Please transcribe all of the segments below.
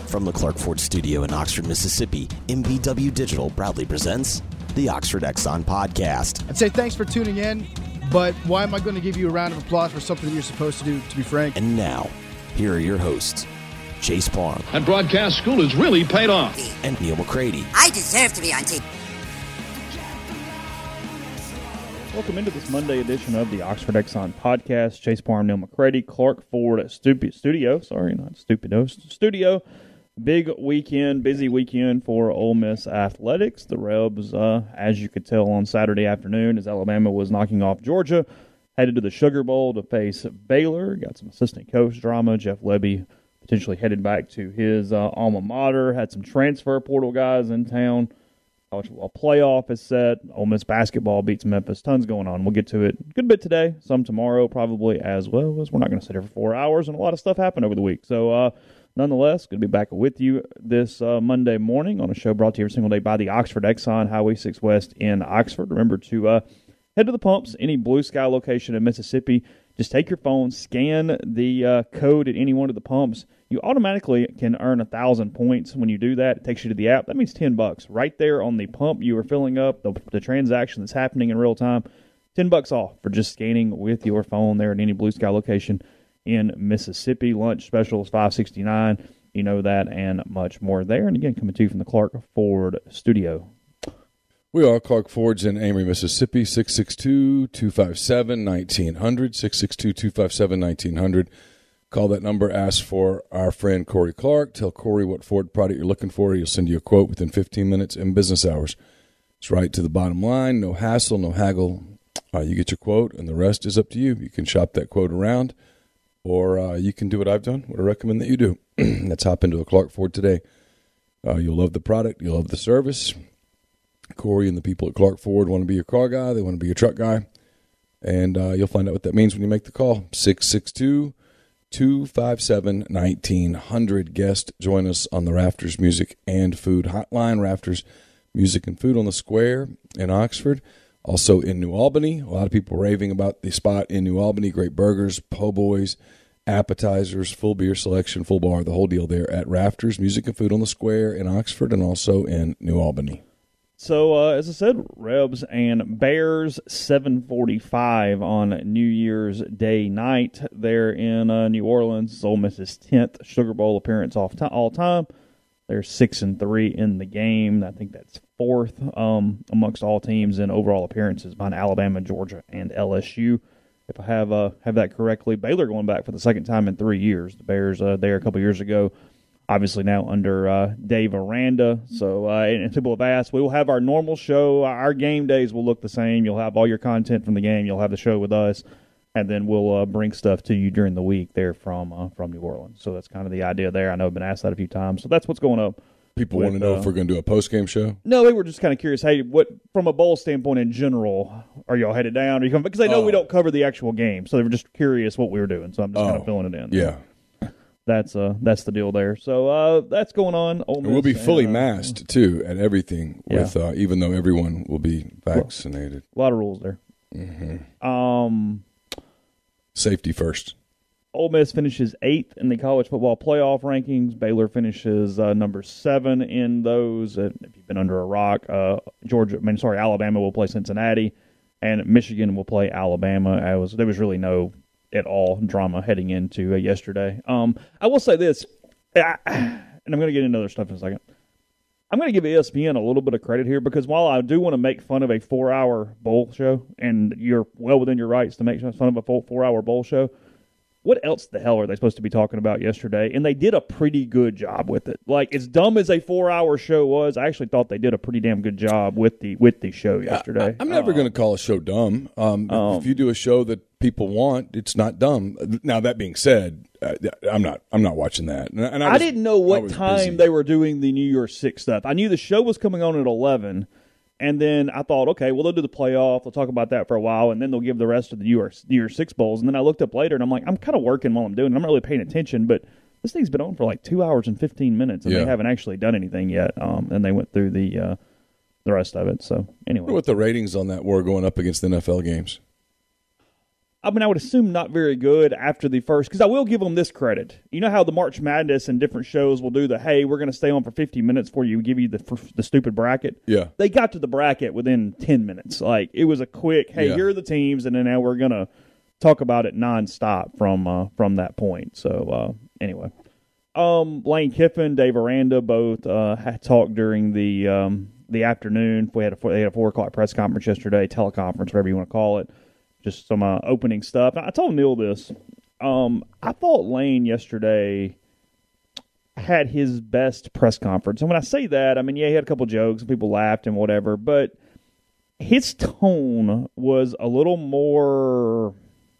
From the Clark Ford Studio in Oxford, Mississippi, MVW Digital proudly presents the Oxford Exxon Podcast. I'd say thanks for tuning in, but why am I going to give you a round of applause for something that you're supposed to do, to be frank? And now, here are your hosts, Chase Parham. And broadcast school has really paid off. And Neil McCready. I deserve to be on TV. Welcome into this Monday edition of the Oxford Exxon Podcast. Chase Parham, Neil McCready, Clark Ford Studio. Big weekend, busy weekend for Ole Miss athletics. The Rebs, as you could tell on Saturday afternoon, as Alabama was knocking off Georgia, headed to the Sugar Bowl to face Baylor. Got some assistant coach drama. Jeff Lebby potentially headed back to his alma mater. Had some transfer portal guys in town. College football playoff is set. Ole Miss basketball beats Memphis. Tons going on. We'll get to it a good bit today, some tomorrow probably as well, as we're not going to sit here for 4 hours, and a lot of stuff happened over the week. So, nonetheless, going to be back with you this Monday morning on a show brought to you every single day by the Oxford Exxon, Highway 6 West in Oxford. Remember to head to the pumps, any Blue Sky location in Mississippi. Just take your phone, scan the code at any one of the pumps. You automatically can earn 1,000 points when you do that. It takes you to the app. That means $10 right there on the pump you are filling up, the transaction that's happening in real time. $10 off for just scanning with your phone there at any Blue Sky location in Mississippi. Lunch special is $5.69. You know that and much more there. And again, coming to you from the Clark Ford Studio. We are Clark Ford's in Amory, Mississippi, 662-257-1900, 662-257-1900. Call that number, ask for our friend Corey Clark. Tell Corey what Ford product you're looking for. He'll send you a quote within 15 minutes in business hours. It's right to the bottom line, no hassle, no haggle. You get your quote, and the rest is up to you. You can shop that quote around, or you can do what I've done, what I recommend that you do. Let's hop into a Clark Ford today. You'll love the product. You'll love the service. Corey and the people at Clark Ford want to be your car guy. They want to be your truck guy. And you'll find out what that means when you make the call. 662-257-1900. Guest, join us on the Rafters Music and Food Hotline. Rafters Music and Food on the Square in Oxford. Also in New Albany. A lot of people raving about the spot in New Albany. Great burgers, po' boys, appetizers, full beer selection, full bar, the whole deal there at Rafters Music and Food on the Square in Oxford and also in New Albany. So, as I said, Rebs and Bears, 7:45 on New Year's Day night there in New Orleans. It's Ole Miss's 10th Sugar Bowl appearance all time. They're 6-3 in the game. I think that's fourth amongst all teams in overall appearances behind Alabama, Georgia, and LSU. If I have that correctly, Baylor going back for the second time in 3 years. The Bears there a couple years ago. Obviously now under Dave Aranda. So, and people have asked, we will have our normal show. Our game days will look the same. You'll have all your content from the game. You'll have the show with us. And then we'll bring stuff to you during the week there from New Orleans. So that's kind of the idea there. I know I've been asked that a few times. So that's what's going up. People want to know if we're going to do a post-game show? No, they were just kind of curious. Hey, what from a bowl standpoint in general, are y'all headed down? Are you coming? Because they know we don't cover the actual game. So they were just curious what we were doing. So I'm just kind of filling it in. Yeah. That's the deal there. So that's going on. And we'll be fully masked too at everything. With even though everyone will be vaccinated. A lot of rules there. Mm-hmm. Safety first. Ole Miss finishes 8th in the college football playoff rankings. Baylor finishes number 7 in those. If you've been under a rock, Alabama will play Cincinnati, and Michigan will play Alabama. There was really no at all drama heading into yesterday. I will say this, and I'm going to get into other stuff in a second. I'm going to give ESPN a little bit of credit here because while I do want to make fun of a 4-hour bowl show, and you're well within your rights to make fun of a 4-hour bowl show, what else the hell are they supposed to be talking about yesterday? And they did a pretty good job with it. Like, as dumb as a 4-hour show was, I actually thought they did a pretty damn good job with the show yesterday. I'm never going to call a show dumb. If you do a show that people want, it's not dumb. Now, that being said, I'm not watching that. And I didn't know what time they were doing the New Year's Six stuff. I knew the show was coming on at 11. And then I thought, okay, well, they'll do the playoff. They'll talk about that for a while, and then they'll give the rest of the New Year's Six bowls. And then I looked up later, and I'm like, I'm kind of working while I'm doing it. I'm not really paying attention, but this thing's been on for like 2 hours and 15 minutes, and they haven't actually done anything yet. And they went through the rest of it. So, anyway. I wonder what the ratings on that were going up against the NFL games. I mean, I would assume not very good after the first, because I will give them this credit. You know how the March Madness and different shows will do the, hey, we're going to stay on for 50 minutes before you give you the stupid bracket? Yeah. They got to the bracket within 10 minutes. Like, it was a quick, hey, here are the teams, and then now we're going to talk about it nonstop from that point. So, anyway. Lane Kiffin, Dave Aranda both had talked during the afternoon. They had a 4 o'clock press conference yesterday, teleconference, whatever you want to call it. Just some opening stuff. I told Neil this. I thought Lane yesterday had his best press conference. And when I say that, I mean, yeah, he had a couple jokes and people laughed and whatever, but his tone was a little more...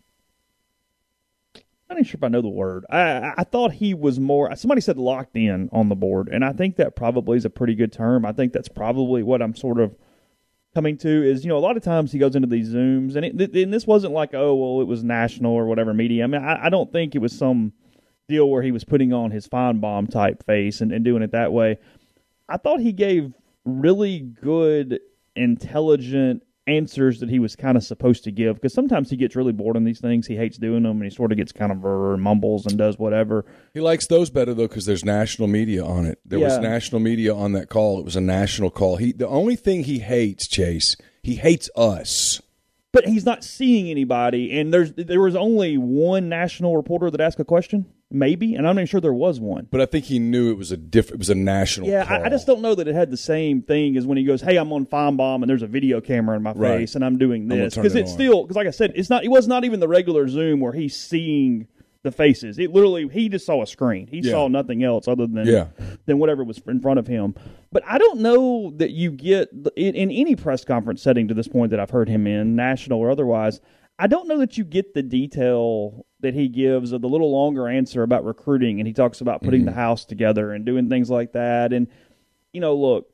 I'm not even sure if I know the word. I thought he was more... Somebody said locked in on the board, and I think that probably is a pretty good term. I think that's probably what I'm sort of coming to is, a lot of times he goes into these Zooms, and this wasn't like, oh, well, it was national or whatever media. I mean, I don't think it was some deal where he was putting on his Feinbaum type face and doing it that way. I thought he gave really good, intelligent answers that he was kind of supposed to give, because sometimes he gets really bored on these things. He hates doing them, and he sort of gets kind of mumbles and does whatever. He likes those better, though, because there's national media on it. There was national media on that call. It was a national call. The only thing he hates, Chase, he hates us. But he's not seeing anybody, and there was only one national reporter that asked a question, maybe, and I'm not even sure there was one. But I think he knew it was a national call. I just don't know that it had the same thing as when he goes, hey, I'm on Feinbaum, and there's a video camera in my face, and I'm doing this. Because like I said, it was not even the regular Zoom where he's seeing the faces. It literally, he just saw a screen. He saw nothing else other than whatever was in front of him. But I don't know that you get, in any press conference setting to this point that I've heard him in, national or otherwise, I don't know that you get the detail that he gives of the little longer answer about recruiting, and he talks about putting the house together and doing things like that. And, look,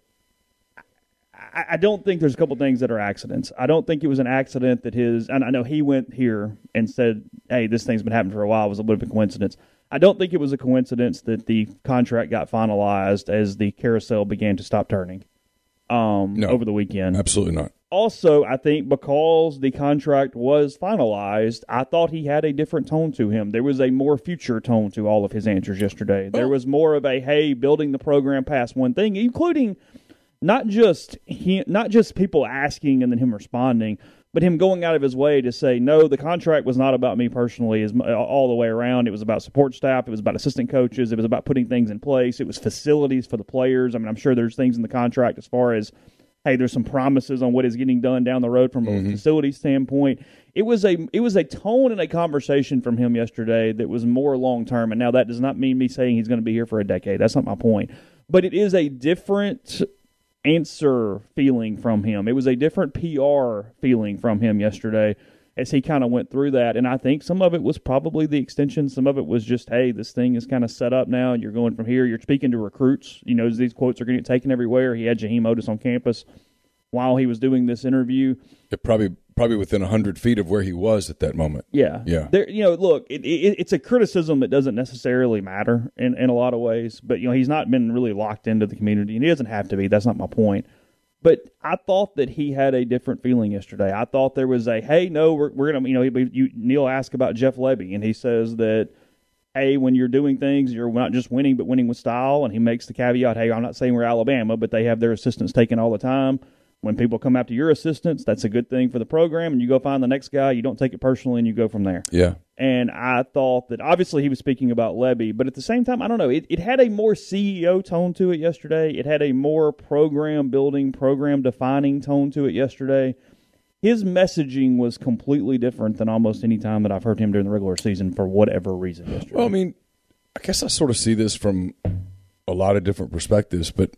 I don't think there's a couple things that are accidents. I don't think it was an accident that and I know he went here and said, hey, this thing's been happening for a while. It was a bit of a coincidence. I don't think it was a coincidence that the contract got finalized as the carousel began to stop turning over the weekend. Absolutely not. Also, I think because the contract was finalized, I thought he had a different tone to him. There was a more future tone to all of his answers yesterday. There was more of a, hey, building the program past one thing, including not just people asking and then him responding, but him going out of his way to say, no, the contract was not about me personally all the way around. It was about support staff. It was about assistant coaches. It was about putting things in place. It was facilities for the players. I mean, I'm sure there's things in the contract as far as, hey, there's some promises on what is getting done down the road from a facility standpoint. It was a tone and a conversation from him yesterday that was more long-term. And now that does not mean me saying he's going to be here for a decade. That's not my point. But it is a different answer feeling from him. It was a different PR feeling from him yesterday as he kind of went through that. And I think some of it was probably the extension. Some of it was just, hey, this thing is kind of set up now, and you're going from here. You're speaking to recruits. These quotes are going to get taken everywhere. He had Jaheim Otis on campus while he was doing this interview. Probably within 100 feet of where he was at that moment. Yeah. Look, it's a criticism that doesn't necessarily matter in a lot of ways. But, he's not been really locked into the community, and he doesn't have to be. That's not my point. But I thought that he had a different feeling yesterday. I thought there was a, hey, no, we're going to, Neil asked about Jeff Lebby, and he says that, hey, when you're doing things, you're not just winning, but winning with style. And he makes the caveat, hey, I'm not saying we're Alabama, but they have their assistants taken all the time. When people come after your assistants, that's a good thing for the program, and you go find the next guy. You don't take it personally, and you go from there. Yeah. And I thought that obviously he was speaking about Lebby, but at the same time, I don't know. It had a more CEO tone to it yesterday. It had a more program-building, program-defining tone to it yesterday. His messaging was completely different than almost any time that I've heard him during the regular season for whatever reason yesterday. Well, I mean, I guess I sort of see this from a lot of different perspectives, but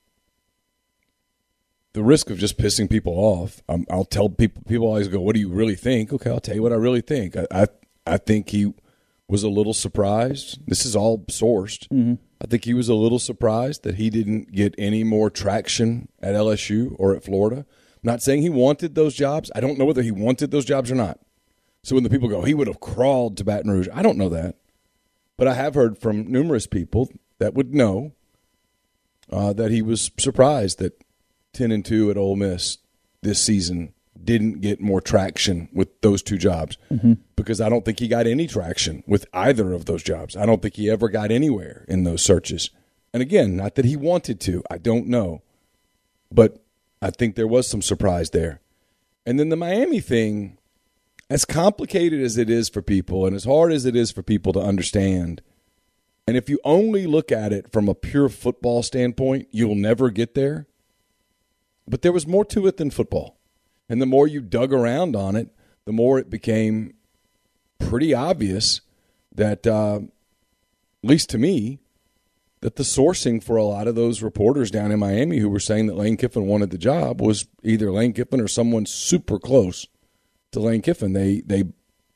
the risk of just pissing people off, I'll tell people always go, what do you really think? Okay, I'll tell you what I really think. I think he was a little surprised. This is all sourced. Mm-hmm. I think he was a little surprised that he didn't get any more traction at LSU or at Florida. I'm not saying he wanted those jobs. I don't know whether he wanted those jobs or not. So when the people go, he would have crawled to Baton Rouge, I don't know that. But I have heard from numerous people that would know that he was surprised that 10-2 at Ole Miss this season didn't get more traction with those two jobs, because I don't think he got any traction with either of those jobs. I don't think he ever got anywhere in those searches. And again, not that he wanted to. I don't know. But I think there was some surprise there. And then the Miami thing, as complicated as it is for people and as hard as it is for people to understand, and if you only look at it from a pure football standpoint, you'll never get there. But there was more to it than football. And the more you dug around on it, the more it became pretty obvious that, at least to me, that the sourcing for a lot of those reporters down in Miami who were saying that Lane Kiffin wanted the job was either Lane Kiffin or someone super close to Lane Kiffin. They've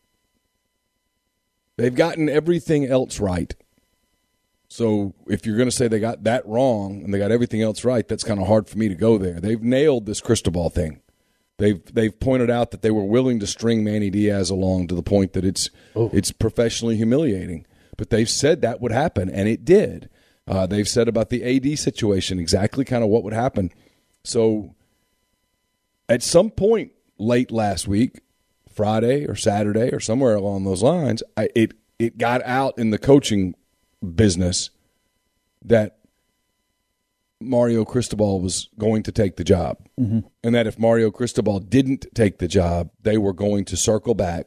gotten everything else right. So if you're going to say they got that wrong and they got everything else right, that's kind of hard for me to go there. They've nailed this Cristobal thing. They've pointed out that they were willing to string Manny Diaz along to the point that it's professionally humiliating. But they've said that would happen, and it did. They've said about the AD situation exactly kind of what would happen. So at some point late last week, Friday or Saturday or somewhere along those lines, it got out in the coaching business that Mario Cristobal was going to take the job. Mm-hmm. And that if Mario Cristobal didn't take the job, they were going to circle back,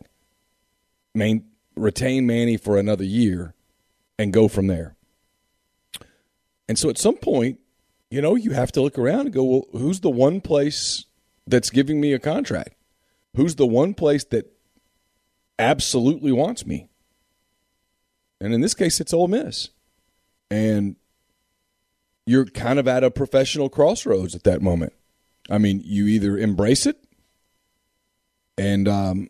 retain Manny for another year, and go from there. And so at some point, you have to look around and go, well, who's the one place that's giving me a contract? Who's the one place that absolutely wants me? And in this case, it's Ole Miss. And you're kind of at a professional crossroads at that moment. I mean, you either embrace it and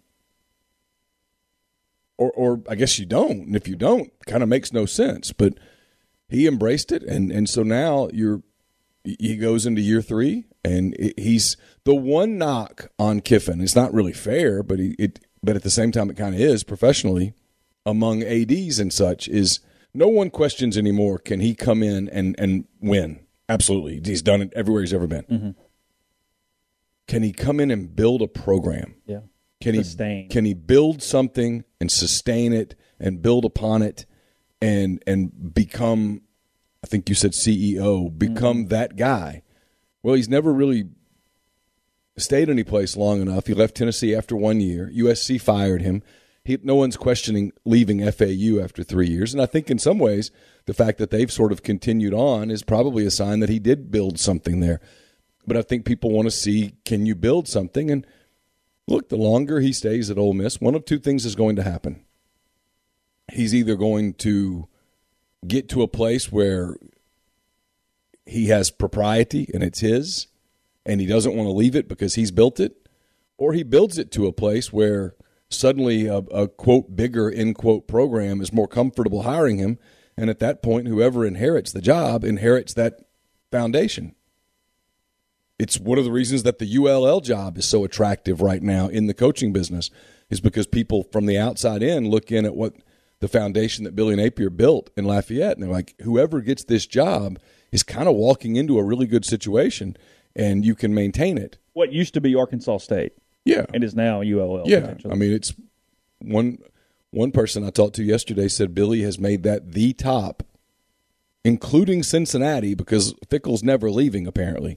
or I guess you don't. And if you don't, it kind of makes no sense. But he embraced it, and so now he goes into year 3, and he's the one knock on Kiffin. It's not really fair, but but at the same time it kind of is professionally among ADs and such is no one questions anymore, can he come in and win? Absolutely. He's done it everywhere he's ever been. Mm-hmm. Can he come in and build a program? Yeah. Can he build something and sustain it and build upon it and become, I think you said CEO, become that guy? Well, he's never really stayed any place long enough. He left Tennessee after 1 year. USC fired him. No one's questioning leaving FAU after 3 years. And I think in some ways the fact that they've sort of continued on is probably a sign that he did build something there. But I think people want to see, can you build something? And look, the longer he stays at Ole Miss, one of two things is going to happen. He's either going to get to a place where he has propriety and it's his, and he doesn't want to leave it because he's built it, or he builds it to a place where suddenly a quote, bigger, end quote, program is more comfortable hiring him, and at that point, whoever inherits the job inherits that foundation. It's one of the reasons that the ULL job is so attractive right now in the coaching business, is because people from the outside in look in at what the foundation that Billy Napier built in Lafayette, and they're like, whoever gets this job is kind of walking into a really good situation, and you can maintain it. What used to be Arkansas State. Yeah. And is now ULL. Yeah. I mean, it's one person I talked to yesterday said Billy has made that the top, including Cincinnati, because Fickell's never leaving apparently,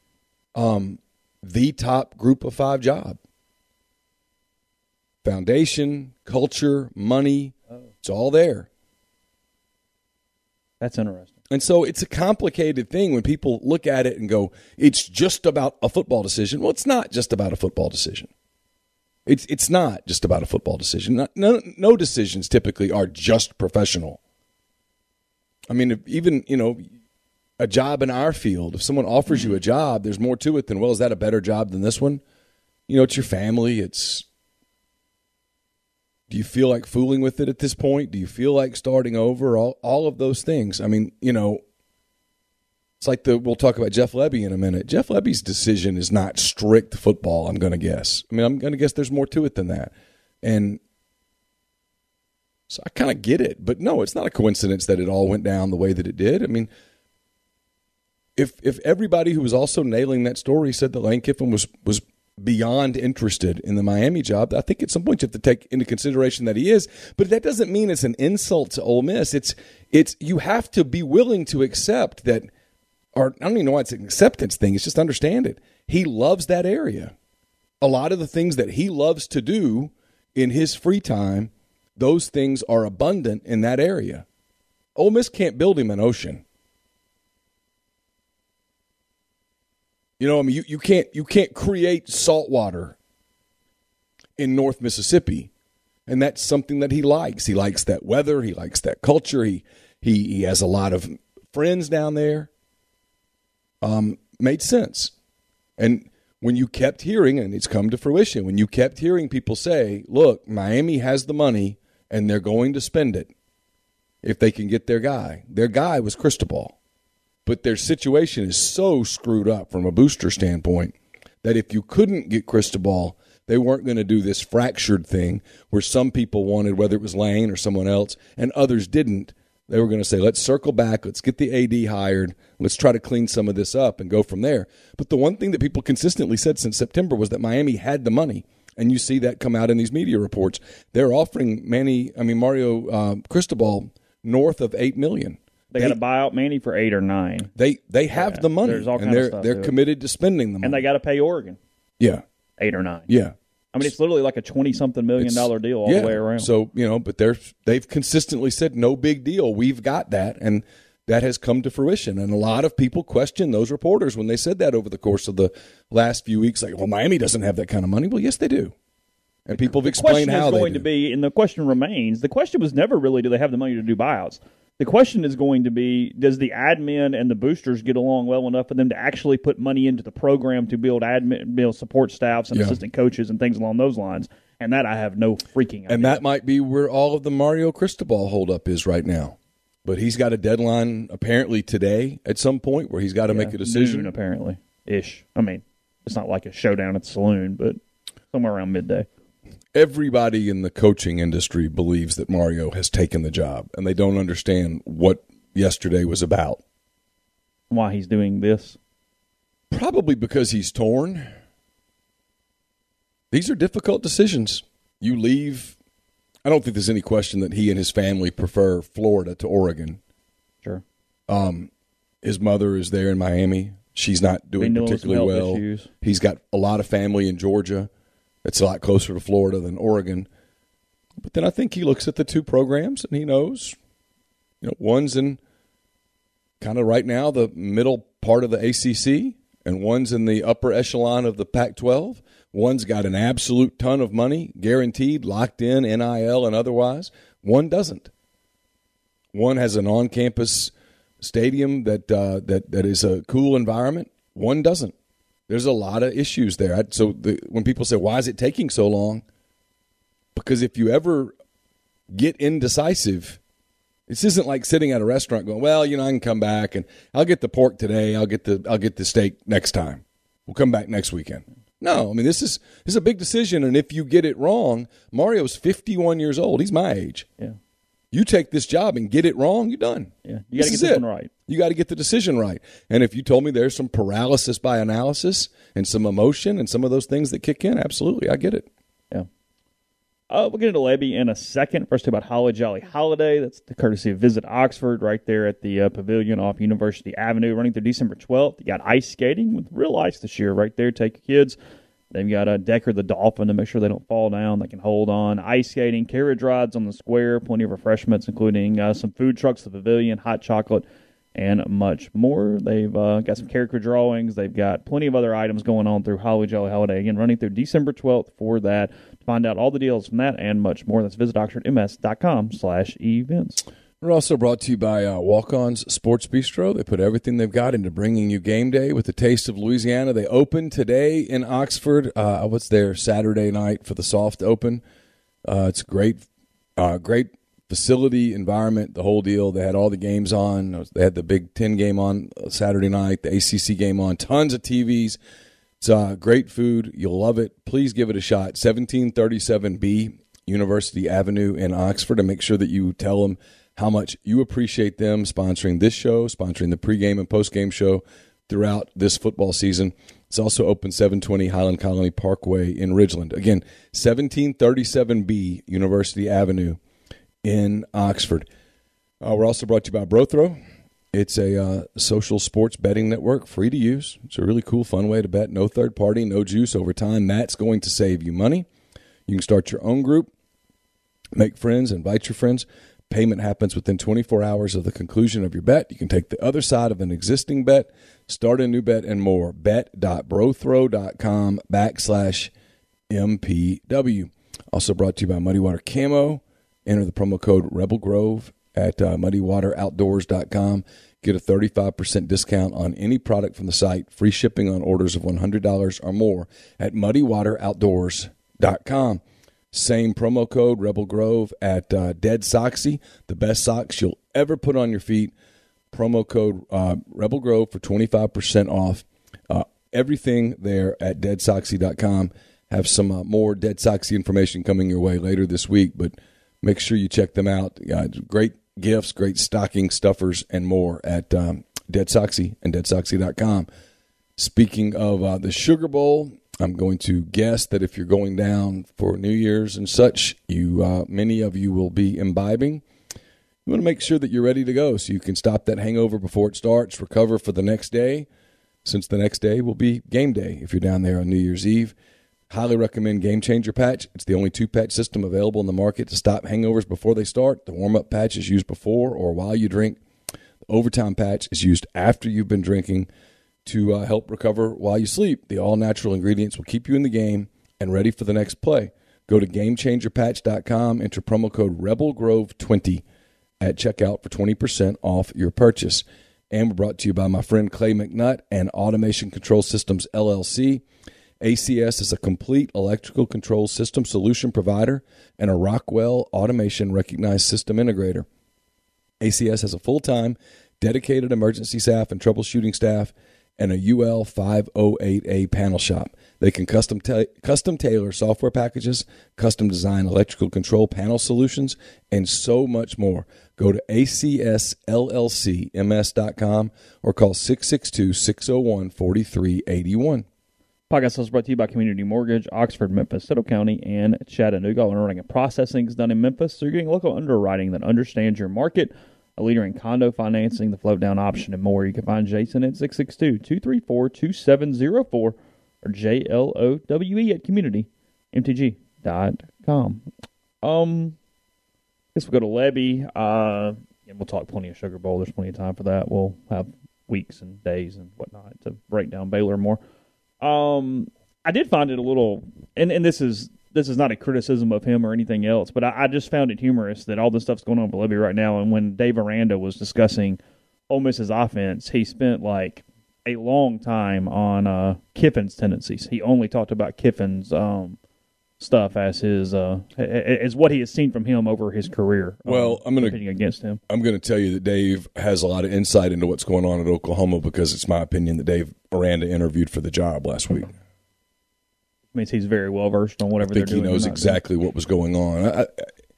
the top group of 5 job. Foundation, culture, money, it's all there. That's interesting. And so it's a complicated thing when people look at it and go, it's just about a football decision. Well, it's not just about a football decision. It's not just about a football decision. No decisions typically are just professional. I mean, even, a job in our field, if someone offers you a job, there's more to it than, well, is that a better job than this one? It's your family. Do you feel like fooling with it at this point? Do you feel like starting over? All of those things. I mean, it's like we'll talk about Jeff Lebby in a minute. Jeff Lebby's decision is not strict football, I'm going to guess. I mean, I'm going to guess there's more to it than that. And so I kind of get it. But no, it's not a coincidence that it all went down the way that it did. I mean, if everybody who was also nailing that story said that Lane Kiffin was beyond interested in the Miami job. I think at some point you have to take into consideration that he is, but that doesn't mean it's an insult to Ole Miss. It's you have to be willing to accept that, or I don't even know why it's an acceptance thing. It's just understand it. He loves that area. A lot of the things that he loves to do in his free time, those things are abundant in that area. Ole Miss can't build him an ocean. You know, I mean, you can't create salt water in North Mississippi, and that's something that he likes. He likes that weather. He likes that culture. He has a lot of friends down there. Made sense. And when you kept hearing, and it's come to fruition, when you kept hearing people say, look, Miami has the money, and they're going to spend it if they can get their guy. Their guy was Cristobal. But their situation is so screwed up from a booster standpoint that if you couldn't get Cristobal, they weren't going to do this fractured thing where some people wanted, whether it was Lane or someone else, and others didn't. They were going to say, let's circle back, let's get the AD hired, let's try to clean some of this up and go from there. But the one thing that people consistently said since September was that Miami had the money, and you see that come out in these media reports. They're offering Mario Cristobal north of $8 million. They got to buy out Manny for 8 or 9. They have the money, there's all and kinds of stuff they're committed to spending the money. And they got to pay Oregon. Yeah, 8 or 9. Yeah, I mean it's literally like a $20-something million deal all the way around. So but they've consistently said no big deal. We've got that, and that has come to fruition. And a lot of people question those reporters when they said that over the course of the last few weeks. Like, well, Miami doesn't have that kind of money. Well, yes, they do. And people have explained how they do. And the question remains. The question was never really, do they have the money to do buyouts? The question is going to be, does the admin and the boosters get along well enough for them to actually put money into the program to build support staffs and assistant coaches and things along those lines? And that I have no freaking idea. And that might be where all of the Mario Cristobal holdup is right now. But he's got a deadline apparently today at some point where he's got to make a decision. Noon, apparently, ish. I mean, it's not like a showdown at the saloon, but somewhere around midday. Everybody in the coaching industry believes that Mario has taken the job, and they don't understand what yesterday was about. Why he's doing this? Probably because he's torn. These are difficult decisions. You leave. I don't think there's any question that he and his family prefer Florida to Oregon. Sure. His mother is there in Miami. She's not doing particularly well. Issues. He's got a lot of family in Georgia. It's a lot closer to Florida than Oregon. But then I think he looks at the two programs and he knows, one's in kind of right now the middle part of the ACC, and one's in the upper echelon of the Pac-12. One's got an absolute ton of money, guaranteed, locked in, NIL and otherwise. One doesn't. One has an on-campus stadium that is a cool environment. One doesn't. There's a lot of issues there. When people say, why is it taking so long? Because if you ever get indecisive, this isn't like sitting at a restaurant going, well, I can come back and I'll get the pork today. I'll get the steak next time. We'll come back next weekend. No, I mean, this is a big decision. And if you get it wrong, Mario's 51 years old. He's my age. Yeah. You take this job and get it wrong, you're done. Yeah, you got to get this one right. You got to get the decision right. And if you told me there's some paralysis by analysis and some emotion and some of those things that kick in, absolutely, I get it. Yeah. We'll get into Lebby in a second. First, about Holly Jolly Holiday. That's the courtesy of Visit Oxford right there at the Pavilion off University Avenue, running through December 12th. You got ice skating with real ice this year right there. Take your kids. They've got Decker the Dolphin to make sure they don't fall down. They can hold on. Ice skating, carriage rides on the square, plenty of refreshments, including some food trucks at the pavilion, hot chocolate, and much more. They've got some character drawings. They've got plenty of other items going on through Holly Jolly Holiday. Again, running through December 12th for that. To find out all the deals from that and much more, that's visitoxfordms.com/events. We're also brought to you by Walk-On's Sports Bistro. They put everything they've got into bringing you game day with the taste of Louisiana. They opened today in Oxford. I was there Saturday night for the soft open. It's great facility, environment, the whole deal. They had all the games on. They had the Big Ten game on Saturday night, the ACC game on, tons of TVs. It's great food. You'll love it. Please give it a shot. 1737B University Avenue in Oxford, and make sure that you tell them how much you appreciate them sponsoring this show, sponsoring the pregame and postgame show throughout this football season. It's also open 720 Highland Colony Parkway in Ridgeland. Again, 1737B University Avenue in Oxford. We're also brought to you by BroThrow. It's a social sports betting network, free to use. It's a really cool, fun way to bet. No third party, no juice over time. That's going to save you money. You can start your own group, make friends, invite your friends. Payment happens within 24 hours of the conclusion of your bet. You can take the other side of an existing bet, start a new bet, and more. Bet.brothrow.com/MPW. Also brought to you by Muddy Water Camo. Enter the promo code Rebel Grove at muddywateroutdoors.com. Get a 35% discount on any product from the site. Free shipping on orders of $100 or more at muddywateroutdoors.com. Same promo code, Rebel Grove, at Dead Soxy, the best socks you'll ever put on your feet. Promo code Rebel Grove for 25% off. Everything there at deadsoxy.com. Have some more Dead Soxy information coming your way later this week, but make sure you check them out. Great gifts, great stocking stuffers, and more at Dead Soxy and deadsoxy.com. Speaking of the Sugar Bowl, I'm going to guess that if you're going down for New Year's and such, many of you will be imbibing. You want to make sure that you're ready to go so you can stop that hangover before it starts, recover for the next day, since the next day will be game day if you're down there on New Year's Eve. Highly recommend Game Changer Patch. It's the only two-patch system available in the market to stop hangovers before they start. The warm-up patch is used before or while you drink. The overtime patch is used after you've been drinking to help recover while you sleep. The all-natural ingredients will keep you in the game and ready for the next play. Go to GameChangerPatch.com, enter promo code RebelGrove20 at checkout for 20% off your purchase. And we're brought to you by my friend Clay McNutt and Automation Control Systems, LLC. ACS is a complete electrical control system solution provider and a Rockwell Automation recognized system integrator. ACS has a full-time, dedicated emergency staff and troubleshooting staff and a UL 508A panel shop. They can custom tailor software packages, custom design electrical control panel solutions, and so much more. Go to acsllcms.com or call 662-601-4381. Podcast is brought to you by Community Mortgage, Oxford, Memphis, Settle County, and Chattanooga. Underwriting and processing is done in Memphis, so you're getting local underwriting that understands your market. A leader in condo financing, the float-down option, and more. You can find Jason at 662-234-2704 or JLOWE at communitymtg.com. I guess we'll go to Lebby, and we'll talk plenty of Sugar Bowl. There's plenty of time for that. We'll have weeks and days and whatnot to break down Baylor more. I did find it a little, and this is not a criticism of him or anything else, but I just found it humorous that all this stuff's going on with Lebby right now. And when Dave Aranda was discussing Ole Miss's offense, he spent like a long time on Kiffin's tendencies. He only talked about Kiffin's stuff as his as what he has seen from him over his career. Well, competing against him. I'm going to tell you that Dave has a lot of insight into what's going on at Oklahoma because it's my opinion that Dave Aranda interviewed for the job last week. Means he's very well versed on whatever they're doing. I think he knows exactly what was going on.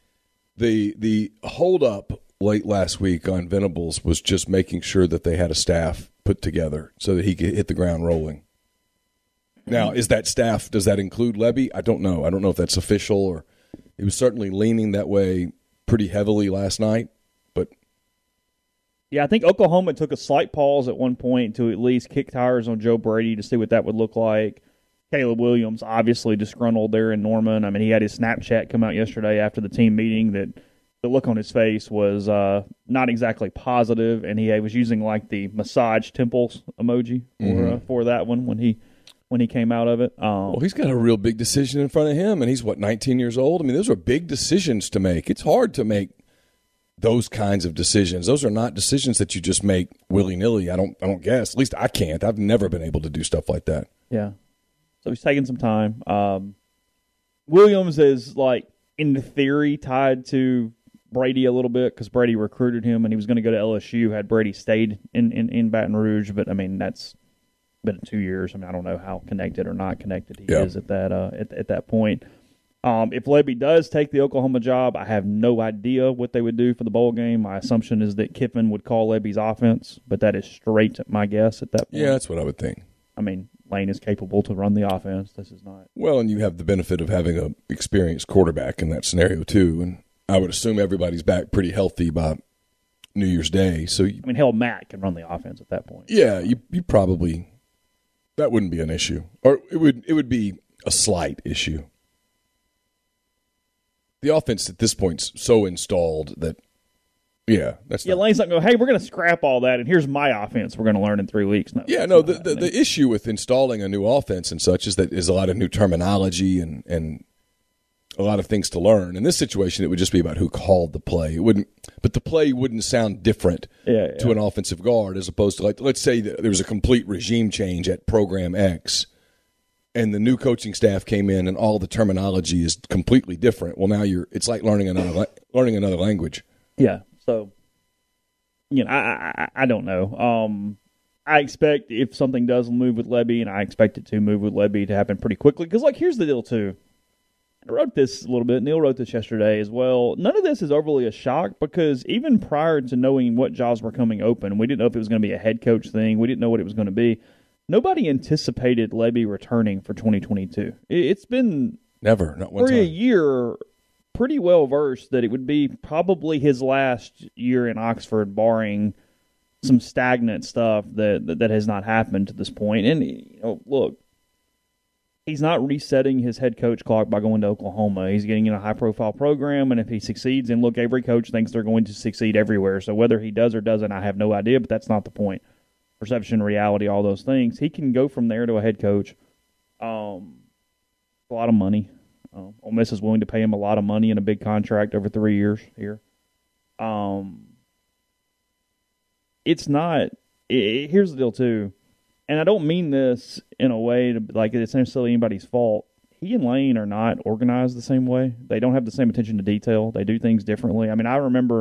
The hold up late last week on Venables was just making sure that they had a staff put together so that he could hit the ground rolling. Now, is that staff, does that include Lebby? I don't know. I don't know if that's official, or he was certainly leaning that way pretty heavily last night. But yeah, I think Oklahoma took a slight pause at one point to at least kick tires on Joe Brady to see what that would look like. Caleb Williams obviously disgruntled there in Norman. I mean, he had his Snapchat come out yesterday after the team meeting that the look on his face was not exactly positive, and he was using like the massage temples emoji for that one when he came out of it. Well, he's got a real big decision in front of him, and he's, 19 years old? I mean, those are big decisions to make. It's hard to make those kinds of decisions. Those are not decisions that you just make willy-nilly, I don't guess. At least I can't. I've never been able to do stuff like that. Yeah. So he's taking some time. Williams is, like, in theory, tied to Brady a little bit because Brady recruited him and he was going to go to LSU had Brady stayed in Baton Rouge. But, I mean, that's been 2 years. I mean, I don't know how connected or not connected he is at that point. If Lebby does take the Oklahoma job, I have no idea what they would do for the bowl game. My assumption is that Kiffin would call Lebby's offense, but that is straight my guess at that point. Yeah, that's what I would think. I mean, Lane is capable to run the offense. This is not. Well, and you have the benefit of having an experienced quarterback in that scenario too, and I would assume everybody's back pretty healthy by New Year's Day. So, I mean, hell, Matt can run the offense at that point. Yeah, you probably that wouldn't be an issue, or it would be a slight issue. The offense at this point's so installed that, that's not. Lane's not going, hey, we're going to scrap all that, and here's my offense we're going to learn in 3 weeks. No, the issue with installing a new offense and such is a lot of new terminology and a lot of things to learn. In this situation, it would just be about who called the play. But the play wouldn't sound different to an offensive guard as opposed to, like, let's say that there was a complete regime change at Program X, and the new coaching staff came in, and all the terminology is completely different. Well, now it's like learning another language. Yeah. So, I don't know. I expect if something does move with Lebby, and I expect it to move with Lebby to happen pretty quickly. Because, here's the deal too. I wrote this a little bit. Neil wrote this yesterday as well. None of this is overly a shock because even prior to knowing what jobs were coming open, we didn't know if it was going to be a head coach thing. We didn't know what it was going to be. Nobody anticipated Lebby returning for 2022. It's been not one time. For a year, pretty well versed that it would be probably his last year in Oxford, barring some stagnant stuff that has not happened to this point. And look, he's not resetting his head coach clock by going to Oklahoma. He's getting in a high-profile program, and if he succeeds, and look, every coach thinks they're going to succeed everywhere. So whether he does or doesn't, I have no idea, but that's not the point. Perception, reality, all those things. He can go from there to a head coach. A lot of money. Ole Miss is willing to pay him a lot of money in a big contract over 3 years here. It's not. Here's the deal, too. And I don't mean this in a way like it's necessarily anybody's fault. He and Lane are not organized the same way. They don't have the same attention to detail. They do things differently. I mean, I remember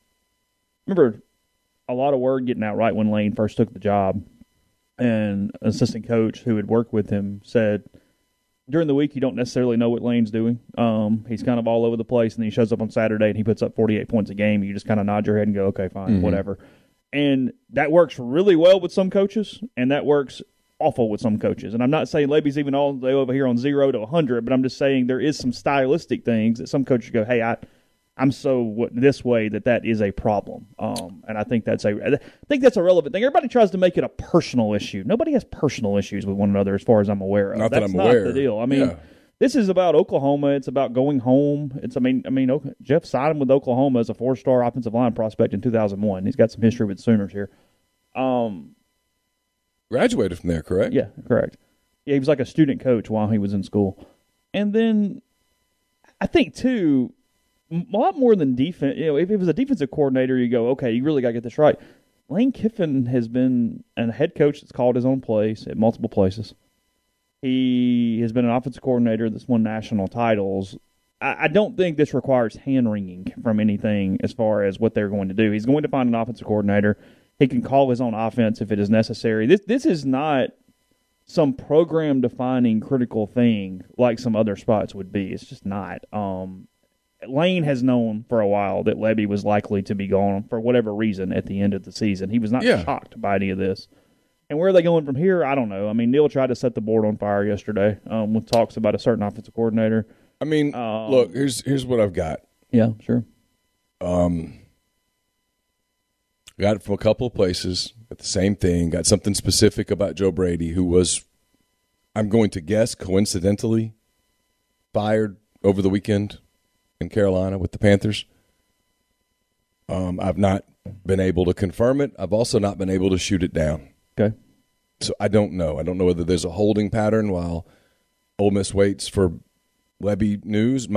a lot of word getting out right when Lane first took the job. And an assistant coach who had worked with him said, during the week, you don't necessarily know what Lane's doing. He's kind of all over the place, and then he shows up on Saturday and he puts up 48 points a game. You just kind of nod your head and go, okay, fine, whatever. And that works really well with some coaches, and that works awful with some coaches. And I'm not saying Lebby's even all the way over here on 0 to 100, but I'm just saying there is some stylistic things that some coaches go, hey, I'm so this way that is a problem. And I think that's a relevant thing. Everybody tries to make it a personal issue. Nobody has personal issues with one another as far as I'm aware of. That's not the deal. I mean, This is about Oklahoma. It's about going home. Jeff signed him with Oklahoma as a 4-star offensive line prospect in 2001. He's got some history with Sooners here. Graduated from there, correct? Yeah, correct. Yeah, he was like a student coach while he was in school. And then I think, too, a lot more than defense. If it was a defensive coordinator, you go, okay, you really got to get this right. Lane Kiffin has been a head coach that's called his own plays at multiple places. He has been an offensive coordinator that's won national titles. I don't think this requires hand-wringing from anything as far as what they're going to do. He's going to find an offensive coordinator. He can call his own offense if it is necessary. This is not some program-defining critical thing like some other spots would be. It's just not. Lane has known for a while that Lebby was likely to be gone for whatever reason at the end of the season. He was not shocked by any of this. And where are they going from here? I don't know. I mean, Neil tried to set the board on fire yesterday with talks about a certain offensive coordinator. I mean, look, here's what I've got. Yeah, sure. Got it from a couple of places. Got the same thing. Got something specific about Joe Brady, who was, I'm going to guess, coincidentally, fired over the weekend in Carolina with the Panthers. I've not been able to confirm it. I've also not been able to shoot it down. Okay. So I don't know. I don't know whether there's a holding pattern while Ole Miss waits for Lebby news.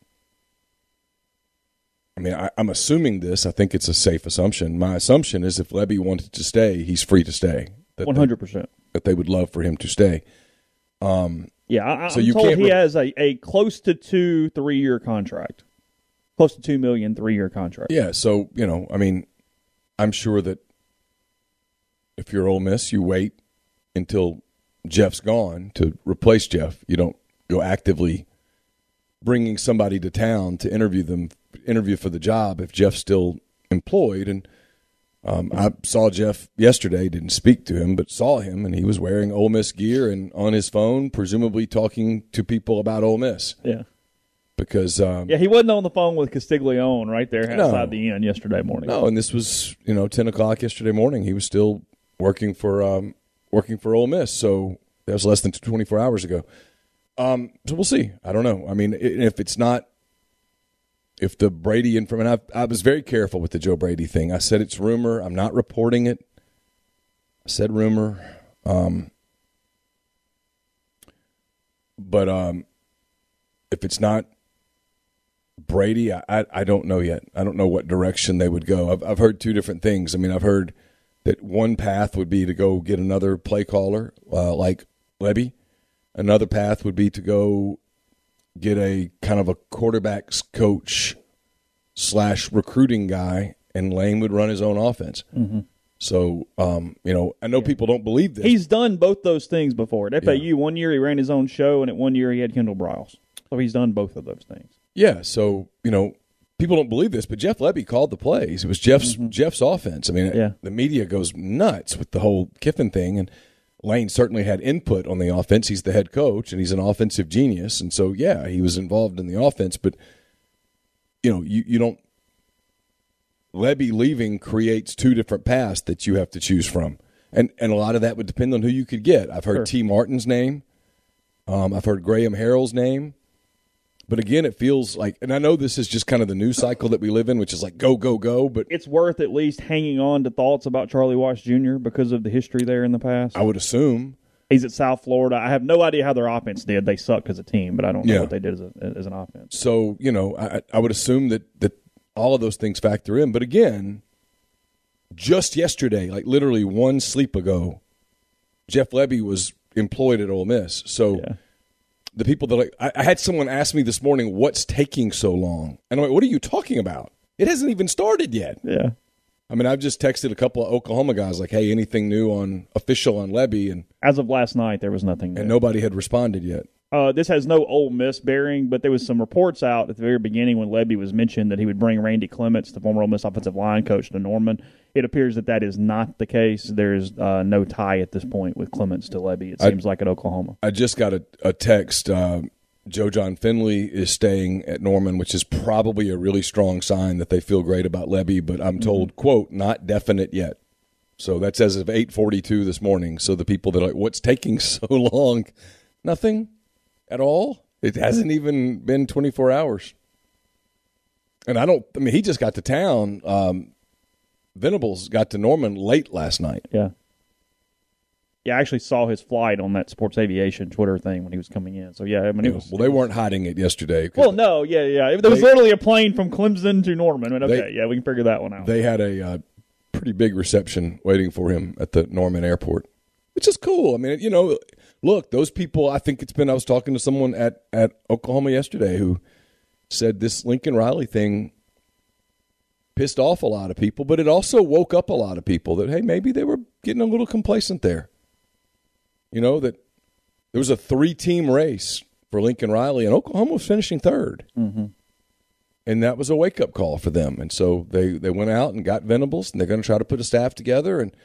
I'm assuming this. I think it's a safe assumption. My assumption is if Lebby wanted to stay, he's free to stay. 100%. That they would love for him to stay. I'm told he has a close to 2 3-year contract. Close to $2 million 3-year contract. Yeah, so, I'm sure that if you're Ole Miss, you wait until Jeff's gone to replace Jeff. You don't go actively bringing somebody to town to interview for the job if Jeff's still employed. And I saw Jeff yesterday, didn't speak to him, but saw him, and he was wearing Ole Miss gear and on his phone, presumably talking to people about Ole Miss. Yeah. Because he wasn't on the phone with Castiglione right there outside the inn yesterday morning. No, and this was 10 o'clock yesterday morning. He was still working for Ole Miss, so that was less than 24 hours ago. So we'll see. I don't know. I mean, if the Brady information, I was very careful with the Joe Brady thing. I said it's rumor. I'm not reporting it. I said rumor. But if it's not Brady, I don't know yet. I don't know what direction they would go. I've heard two different things. I mean, I've heard that one path would be to go get another play caller like Lebby. Another path would be to go get a kind of a quarterbacks coach / recruiting guy, and Lane would run his own offense. Mm-hmm. So, I know people don't believe this. He's done both those things before. At FAU, 1 year he ran his own show, and at 1 year he had Kendall Briles. So he's done both of those things. Yeah, so, people don't believe this, but Jeff Lebby called the plays. It was Jeff's offense. I mean, the media goes nuts with the whole Kiffin thing, and Lane certainly had input on the offense. He's the head coach, and he's an offensive genius. And so, he was involved in the offense. But, you don't – Lebby leaving creates two different paths that you have to choose from. And a lot of that would depend on who you could get. I've heard T. Martin's name. I've heard Graham Harrell's name. But again, it feels like, and I know this is just kind of the news cycle that we live in, which is like go, go, go. But it's worth at least hanging on to thoughts about Charlie Watts Jr. because of the history there in the past. I would assume. He's at South Florida. I have no idea how their offense did. They suck as a team, but I don't know what they did as an offense. So, I would assume that all of those things factor in. But again, just yesterday, like literally one sleep ago, Jeff Lebby was employed at Ole Miss. So the people that I had someone ask me this morning, what's taking so long? And I'm like, what are you talking about? It hasn't even started yet. Yeah. I mean, I've just texted a couple of Oklahoma guys like, hey, anything new official on Lebby? And as of last night, there was nothing new. And nobody had responded yet. This has no Ole Miss bearing, but there was some reports out at the very beginning when Lebby was mentioned that he would bring Randy Clements, the former Ole Miss offensive line coach, to Norman. It appears that is not the case. There's no tie at this point with Clements to Lebby, it seems like, at Oklahoma. I just got a text. Joe John Finley is staying at Norman, which is probably a really strong sign that they feel great about Lebby, but I'm told, quote, not definite yet. So that's as of 8:42 this morning. So the people that are like, what's taking so long? Nothing at all. It hasn't even been 24 hours. And he just got to town. Venables got to Norman late last night. Yeah. Yeah, I actually saw his flight on that Sports Aviation Twitter thing when he was coming in. So, they weren't hiding it yesterday. Well, no, there was literally a plane from Clemson to Norman. And we can figure that one out. They had a pretty big reception waiting for him at the Norman airport, which is cool. I mean, look, those people, I was talking to someone at Oklahoma yesterday who said this Lincoln Riley thing pissed off a lot of people, but it also woke up a lot of people that, hey, maybe they were getting a little complacent there. That there was a 3-team race for Lincoln Riley, and Oklahoma was finishing third. Mm-hmm. And that was a wake-up call for them. And so they went out and got Venables, and they're going to try to put a staff together. And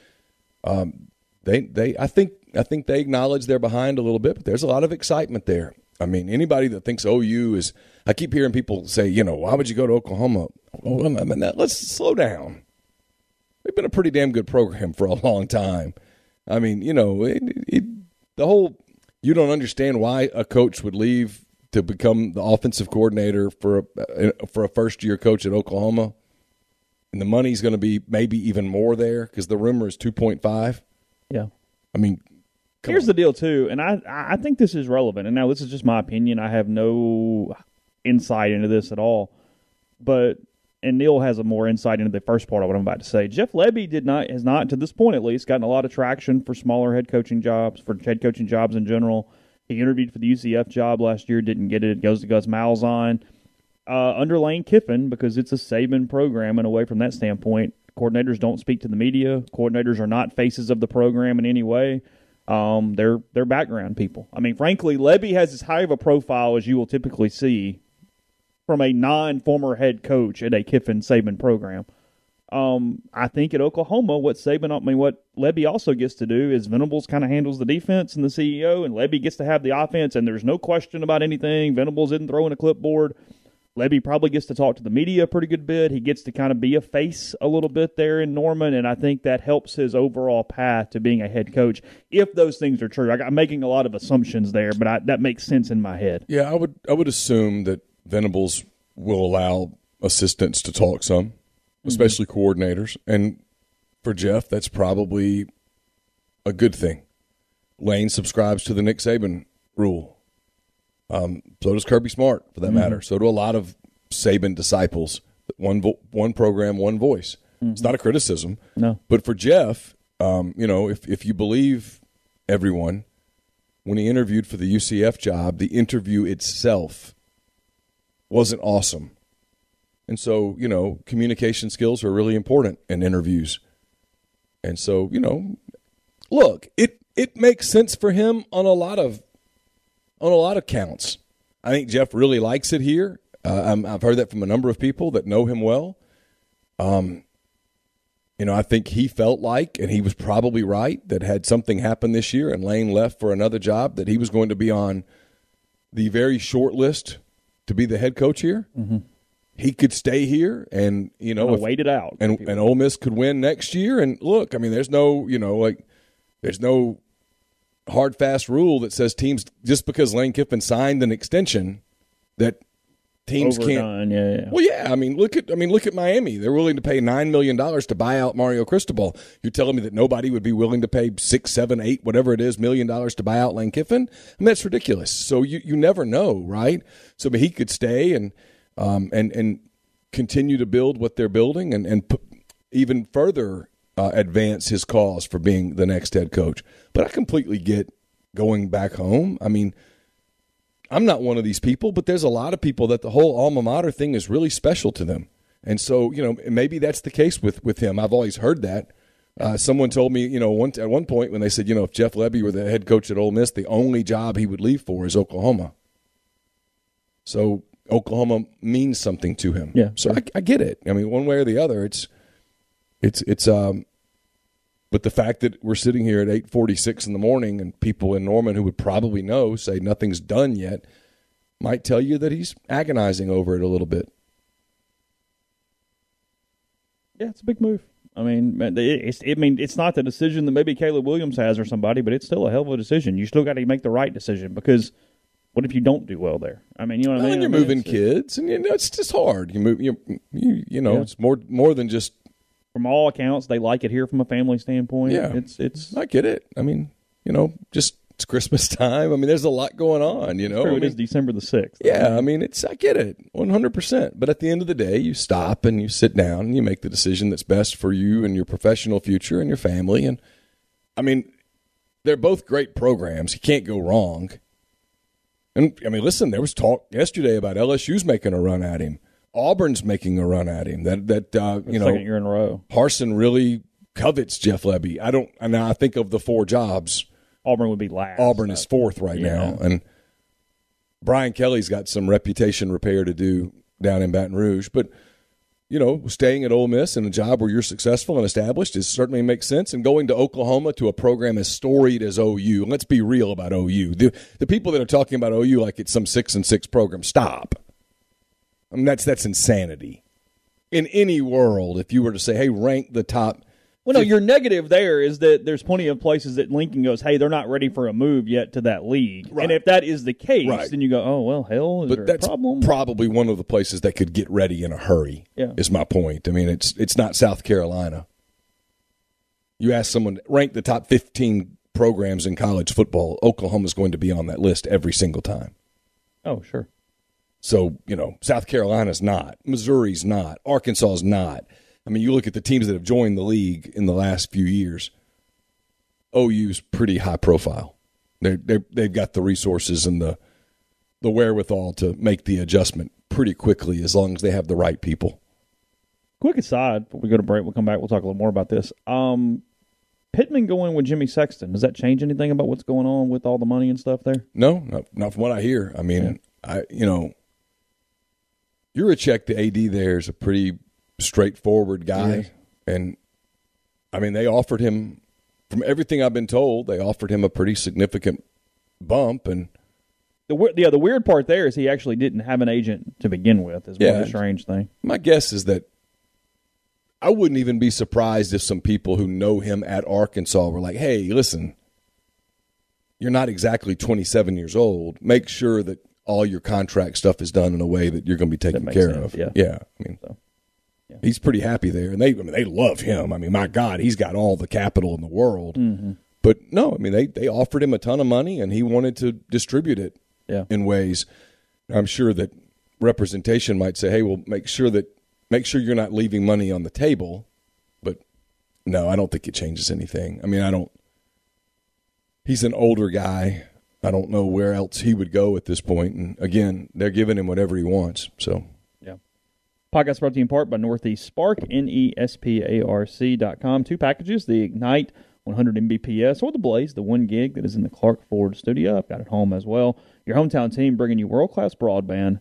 I think they acknowledge they're behind a little bit, but there's a lot of excitement there. I mean, anybody that thinks OU is – I keep hearing people say, why would you go to Oklahoma? Well, let's slow down. They've been a pretty damn good program for a long time. I mean, the whole – you don't understand why a coach would leave to become the offensive coordinator for a first-year coach at Oklahoma, and the money's going to be maybe even more there because the rumor is 2.5. Yeah. I mean – here's the deal, too, and I think this is relevant. And now this is just my opinion. I have no insight into this at all. And Neil has a more insight into the first part of what I'm about to say. Jeff Lebby has not, to this point at least, gotten a lot of traction for smaller head coaching jobs, for head coaching jobs in general. He interviewed for the UCF job last year, didn't get it. Goes to Gus Malzahn. Under Lane Kiffin, because it's a Saban program, and away from that standpoint, coordinators don't speak to the media. Coordinators are not faces of the program in any way. They're background people. I mean, frankly, Lebby has as high of a profile as you will typically see from a non-former head coach at a Kiffin-Saban program. I think at Oklahoma, what Lebby also gets to do is Venables kind of handles the defense and the CEO, and Lebby gets to have the offense, and there's no question about anything. Venables isn't throwing a clipboard. Lebby probably gets to talk to the media a pretty good bit. He gets to kind of be a face a little bit there in Norman, and I think that helps his overall path to being a head coach, if those things are true. I'm making a lot of assumptions there, but that makes sense in my head. Yeah, I would assume that Venables will allow assistants to talk some, especially coordinators. And for Jeff, that's probably a good thing. Lane subscribes to the Nick Saban rule. So does Kirby Smart, for that matter. So do a lot of Saban disciples. One program, one voice. It's not a criticism. No. But for Jeff, if you believe everyone, when he interviewed for the UCF job, the interview itself wasn't awesome. And so, communication skills are really important in interviews. And so, look, it makes sense for him on a lot of counts. I think Jeff really likes it here. I've heard that from a number of people that know him well. I think he felt like, and he was probably right, that had something happened this year and Lane left for another job, that he was going to be on the very short list to be the head coach here. Mm-hmm. He could stay here and, wait it out. And Ole Miss could win next year. And look, there's no, there's no hard, fast rule that says teams, just because Lane Kiffin signed an extension, that teams can't. Yeah. Well, yeah. Look at Miami. They're willing to pay $9 million to buy out Mario Cristobal. You're telling me that nobody would be willing to pay $6, $7, $8, whatever it is, $1 million to buy out Lane Kiffin? That's ridiculous. So you never know, right? So he could stay and continue to build what they're building and even further advance his cause for being the next head coach. But I completely get going back home. I'm not one of these people, but there's a lot of people that the whole alma mater thing is really special to them. And so, maybe that's the case with him. I've always heard that. Someone told me, at one point when they said, if Jeff Lebby were the head coach at Ole Miss, the only job he would leave for is Oklahoma. So Oklahoma means something to him. Yeah. So I get it. One way or the other, but the fact that we're sitting here at 8:46 in the morning and people in Norman who would probably know say nothing's done yet might tell you that he's agonizing over it a little bit. Yeah, it's a big move. It's not the decision that maybe Caleb Williams has or somebody, but it's still a hell of a decision. You still got to make the right decision, because what if you don't do well there? You know what I mean? And you're moving kids, and it's just hard. You move, it's more than just. From all accounts, they like it here from a family standpoint. Yeah, it's. I get it. Just it's Christmas time. There's a lot going on. True, it is December the 6th. Yeah, I get it 100%. But at the end of the day, you stop and you sit down and you make the decision that's best for you and your professional future and your family. And they're both great programs. You can't go wrong. And listen, there was talk yesterday about LSU's making a run at him. Auburn's making a run at him. That second year in a row. Harsin really covets Jeff Lebby. I think of the 4 jobs, Auburn would be last. Auburn is 4th right now, and Brian Kelly's got some reputation repair to do down in Baton Rouge. But staying at Ole Miss in a job where you're successful and established certainly makes sense. And going to Oklahoma to a program as storied as OU. Let's be real about OU. The people that are talking about OU like it's some 6-6 program, stop. That's insanity. In any world, if you were to say, hey, rank the top. Well, no, your negative there is that there's plenty of places that Lincoln goes, hey, they're not ready for a move yet to that league. Right. And if that is the case, then you go, oh, well, hell, is there a problem? But that's probably one of the places that could get ready in a hurry, is my point. It's not South Carolina. You ask someone, rank the top 15 programs in college football, Oklahoma's going to be on that list every single time. Oh, sure. So, South Carolina's not. Missouri's not. Arkansas's not. You look at the teams that have joined the league in the last few years, OU's pretty high profile. They've got the resources and the wherewithal to make the adjustment pretty quickly as long as they have the right people. Quick aside, before we go to break, we'll come back, we'll talk a little more about this. Pittman going with Jimmy Sexton, does that change anything about what's going on with all the money and stuff there? No, not from what I hear. Juracek, the AD there, is a pretty straightforward guy. Yes. And, I mean, they offered him, from everything I've been told, they offered him a pretty significant bump. And The weird part there is he actually didn't have an agent to begin with. Is one of the strange thing. My guess is that I wouldn't even be surprised if some people who know him at Arkansas were like, hey, listen, you're not exactly 27 years old. Make sure that all your contract stuff is done in a way that you're going to be taken care of. Yeah. I mean, he's pretty happy there, and they love him. I mean, my God, he's got all the capital in the world. Mm-hmm. But no, I mean, they offered him a ton of money, and he wanted to distribute it in ways. I'm sure that representation might say, hey, well, make sure you're not leaving money on the table. But no, I don't think it changes anything. I mean, he's an older guy. I don't know where else he would go at this point. And again, they're giving him whatever he wants. So, yeah. Podcast brought to you in part by Northeast Spark, NESPARC.com. 2 packages, the Ignite 100 Mbps or the Blaze, the 1 gig that is in the Clark Ford studio. I've got it home as well. Your hometown team bringing you world-class broadband,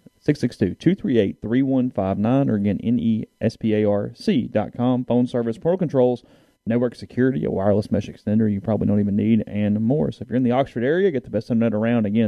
662-238-3159, or again, NESPARC.com. Phone service, portal controls, network security, a wireless mesh extender you probably don't even need, and more. So if you're in the Oxford area, get the best internet around. Again,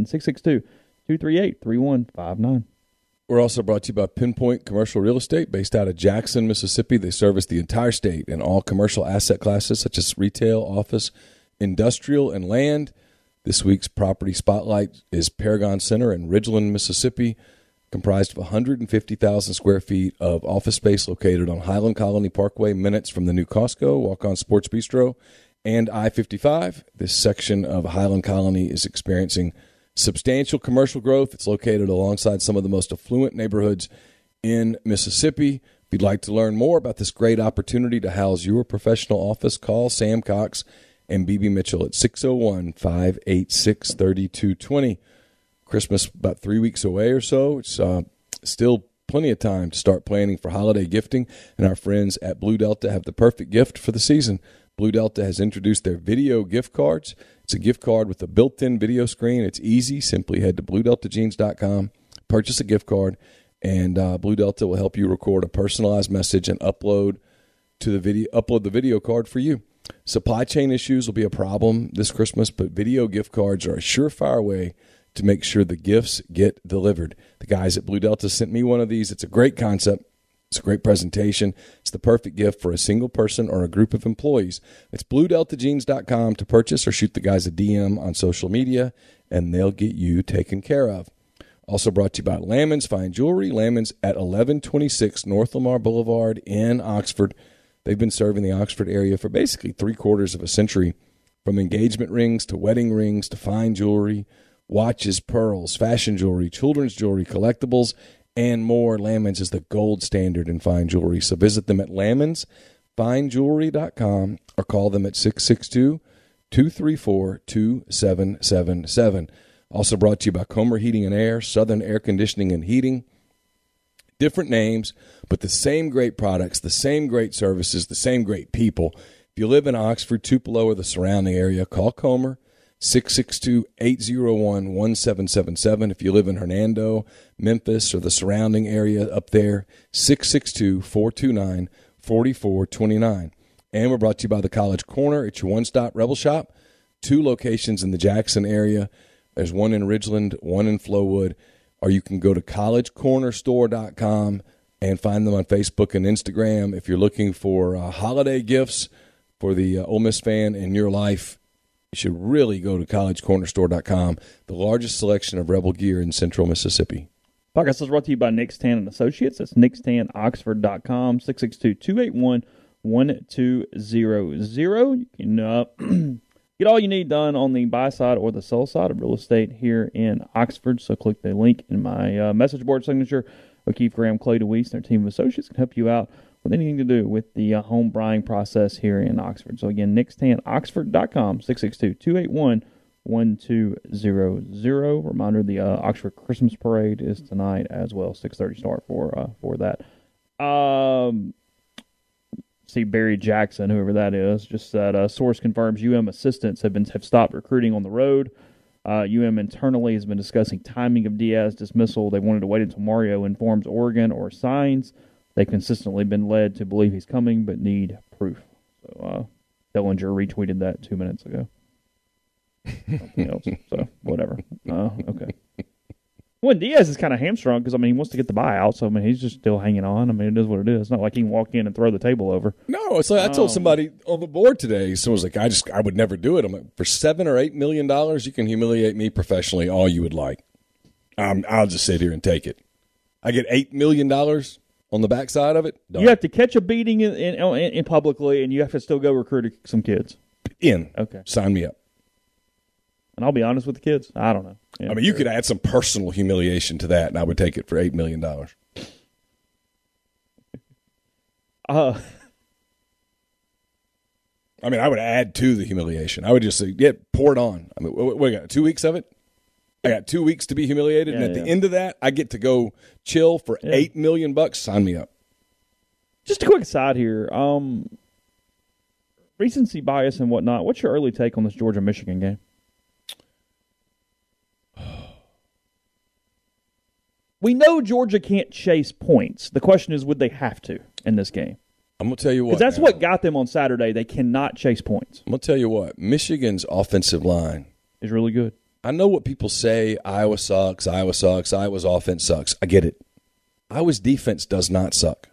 662-238-3159. We're also brought to you by Pinpoint Commercial Real Estate, based out of Jackson, Mississippi. They service the entire state in all commercial asset classes, such as retail, office, industrial, and land. This week's property spotlight is Paragon Center in Ridgeland, Mississippi, comprised of 150,000 square feet of office space located on Highland Colony Parkway, minutes from the new Costco, Walk-On Sports Bistro, and I-55. This section of Highland Colony is experiencing substantial commercial growth. It's located alongside some of the most affluent neighborhoods in Mississippi. If you'd like to learn more about this great opportunity to house your professional office, call Sam Cox and BB Mitchell at 601-586-3220. Christmas about 3 weeks away or so. It's still plenty of time to start planning for holiday gifting, and our friends at Blue Delta have the perfect gift for the season. Blue Delta has introduced their video gift cards. It's a gift card with a built-in video screen. It's easy. Simply head to BlueDeltaJeans.com, purchase a gift card, and Blue Delta will help you record a personalized message and upload the video card for you. Supply chain issues will be a problem this Christmas, but video gift cards are a surefire way to make sure the gifts get delivered. The guys at Blue Delta sent me one of these. It's a great concept. It's a great presentation. It's the perfect gift for a single person or a group of employees. It's BlueDeltaJeans.com to purchase, or shoot the guys a DM on social media, and they'll get you taken care of. Also brought to you by Lamons Fine Jewelry. Lamons at 1126 North Lamar Boulevard in Oxford. They've been serving the Oxford area for basically 3/4 of a century, from engagement rings to wedding rings to fine jewelry, watches, pearls, fashion jewelry, children's jewelry, collectibles, and more. Lamons is the gold standard in fine jewelry. So visit them at LamonsFineJewelry.com or call them at 662-234-2777. Also brought to you by Comer Heating and Air, Southern Air Conditioning and Heating. Different names, but the same great products, the same great services, the same great people. If you live in Oxford, Tupelo, or the surrounding area, call Comer, 662-801-1777. If you live in Hernando, Memphis, or the surrounding area up there, 662-429-4429. And we're brought to you by the College Corner. It's your one-stop Rebel Shop. 2 locations in the Jackson area. There's one in Ridgeland, one in Flowood. Or you can go to collegecornerstore.com and find them on Facebook and Instagram. If you're looking for holiday gifts for the Ole Miss fan in your life, you should really go to collegecornerstore.com, the largest selection of Rebel gear in central Mississippi. Podcast is brought to you by Nick's Tan and Associates. That's nickstanoxford.com, 662-281-1200. You can get all you need done on the buy side or the sell side of real estate here in Oxford. So click the link in my message board signature. O'Keefe, Graham, Clay DeWeese, and their team of associates can help you out with anything to do with the home buying process here in Oxford. So again, nickstanoxford.com, 662-281-1200. Reminder, the Oxford Christmas Parade is tonight as well, 6:30 start for that. See Barry Jackson, whoever that is, just said source confirms UM assistants have stopped recruiting on the road. UM internally has been discussing timing of Diaz dismissal. They wanted to wait until Mario informs Oregon or signs. They've consistently been led to believe he's coming, but need proof. So Dellinger retweeted that 2 minutes ago. Something else. So whatever. Okay. Well, Diaz is kind of hamstrung because, he wants to get the buyout. So, he's just still hanging on. It is what it is. It's not like he can walk in and throw the table over. No, it's like I told somebody on the board today. Someone was like, I would never do it. I'm like, for $7 or $8 million, you can humiliate me professionally all you would like. I'll just sit here and take it. I get $8 million on the backside of it. Done. You have to catch a beating in publicly, and you have to still go recruit some kids. Okay. Sign me up. And I'll be honest with the kids. I don't know. Yeah, you could add some personal humiliation to that, and I would take it for $8 million. I would add to the humiliation. I would just say, pour it on. We got 2 weeks of it? I got 2 weeks to be humiliated, and at the end of that, I get to go chill for $8 million. Sign me up. Just a quick aside here. Recency bias and whatnot. What's your early take on this Georgia-Michigan game? We know Georgia can't chase points. The question is, would they have to in this game? I'm going to tell you what. Because that's what got them on Saturday. They cannot chase points. I'm going to tell you what. Michigan's offensive line is really good. I know what people say. Iowa sucks. Iowa's offense sucks. I get it. Iowa's defense does not suck.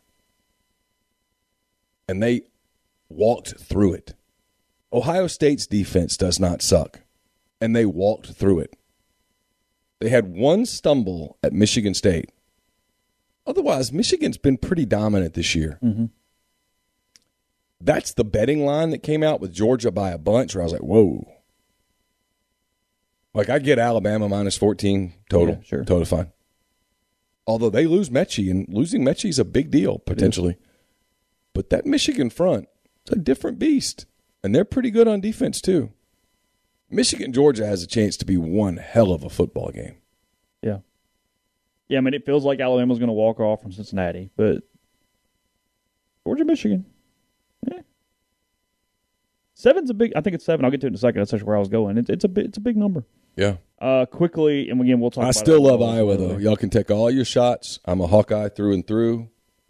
And they walked through it. Ohio State's defense does not suck. And they walked through it. They had one stumble at Michigan State. Otherwise, Michigan's been pretty dominant this year. Mm-hmm. That's the betting line that came out with Georgia by a bunch where I was like, whoa. Like, I get Alabama minus 14 total. Yeah, sure. Totally fine. Although they lose Mechie, and losing Mechie is a big deal, potentially. But that Michigan front, it's a different beast. And they're pretty good on defense, too. Michigan-Georgia has a chance to be one hell of a football game. Yeah. Yeah, it feels like Alabama's going to walk off from Cincinnati, but Georgia-Michigan, Seven's a big. I think it's 7. I'll get to it in a second. That's actually where I was going. It's a big number. Yeah. Quickly, and again, we'll talk. I still love Iowa though. Y'all can take all your shots. I'm a Hawkeye through and through.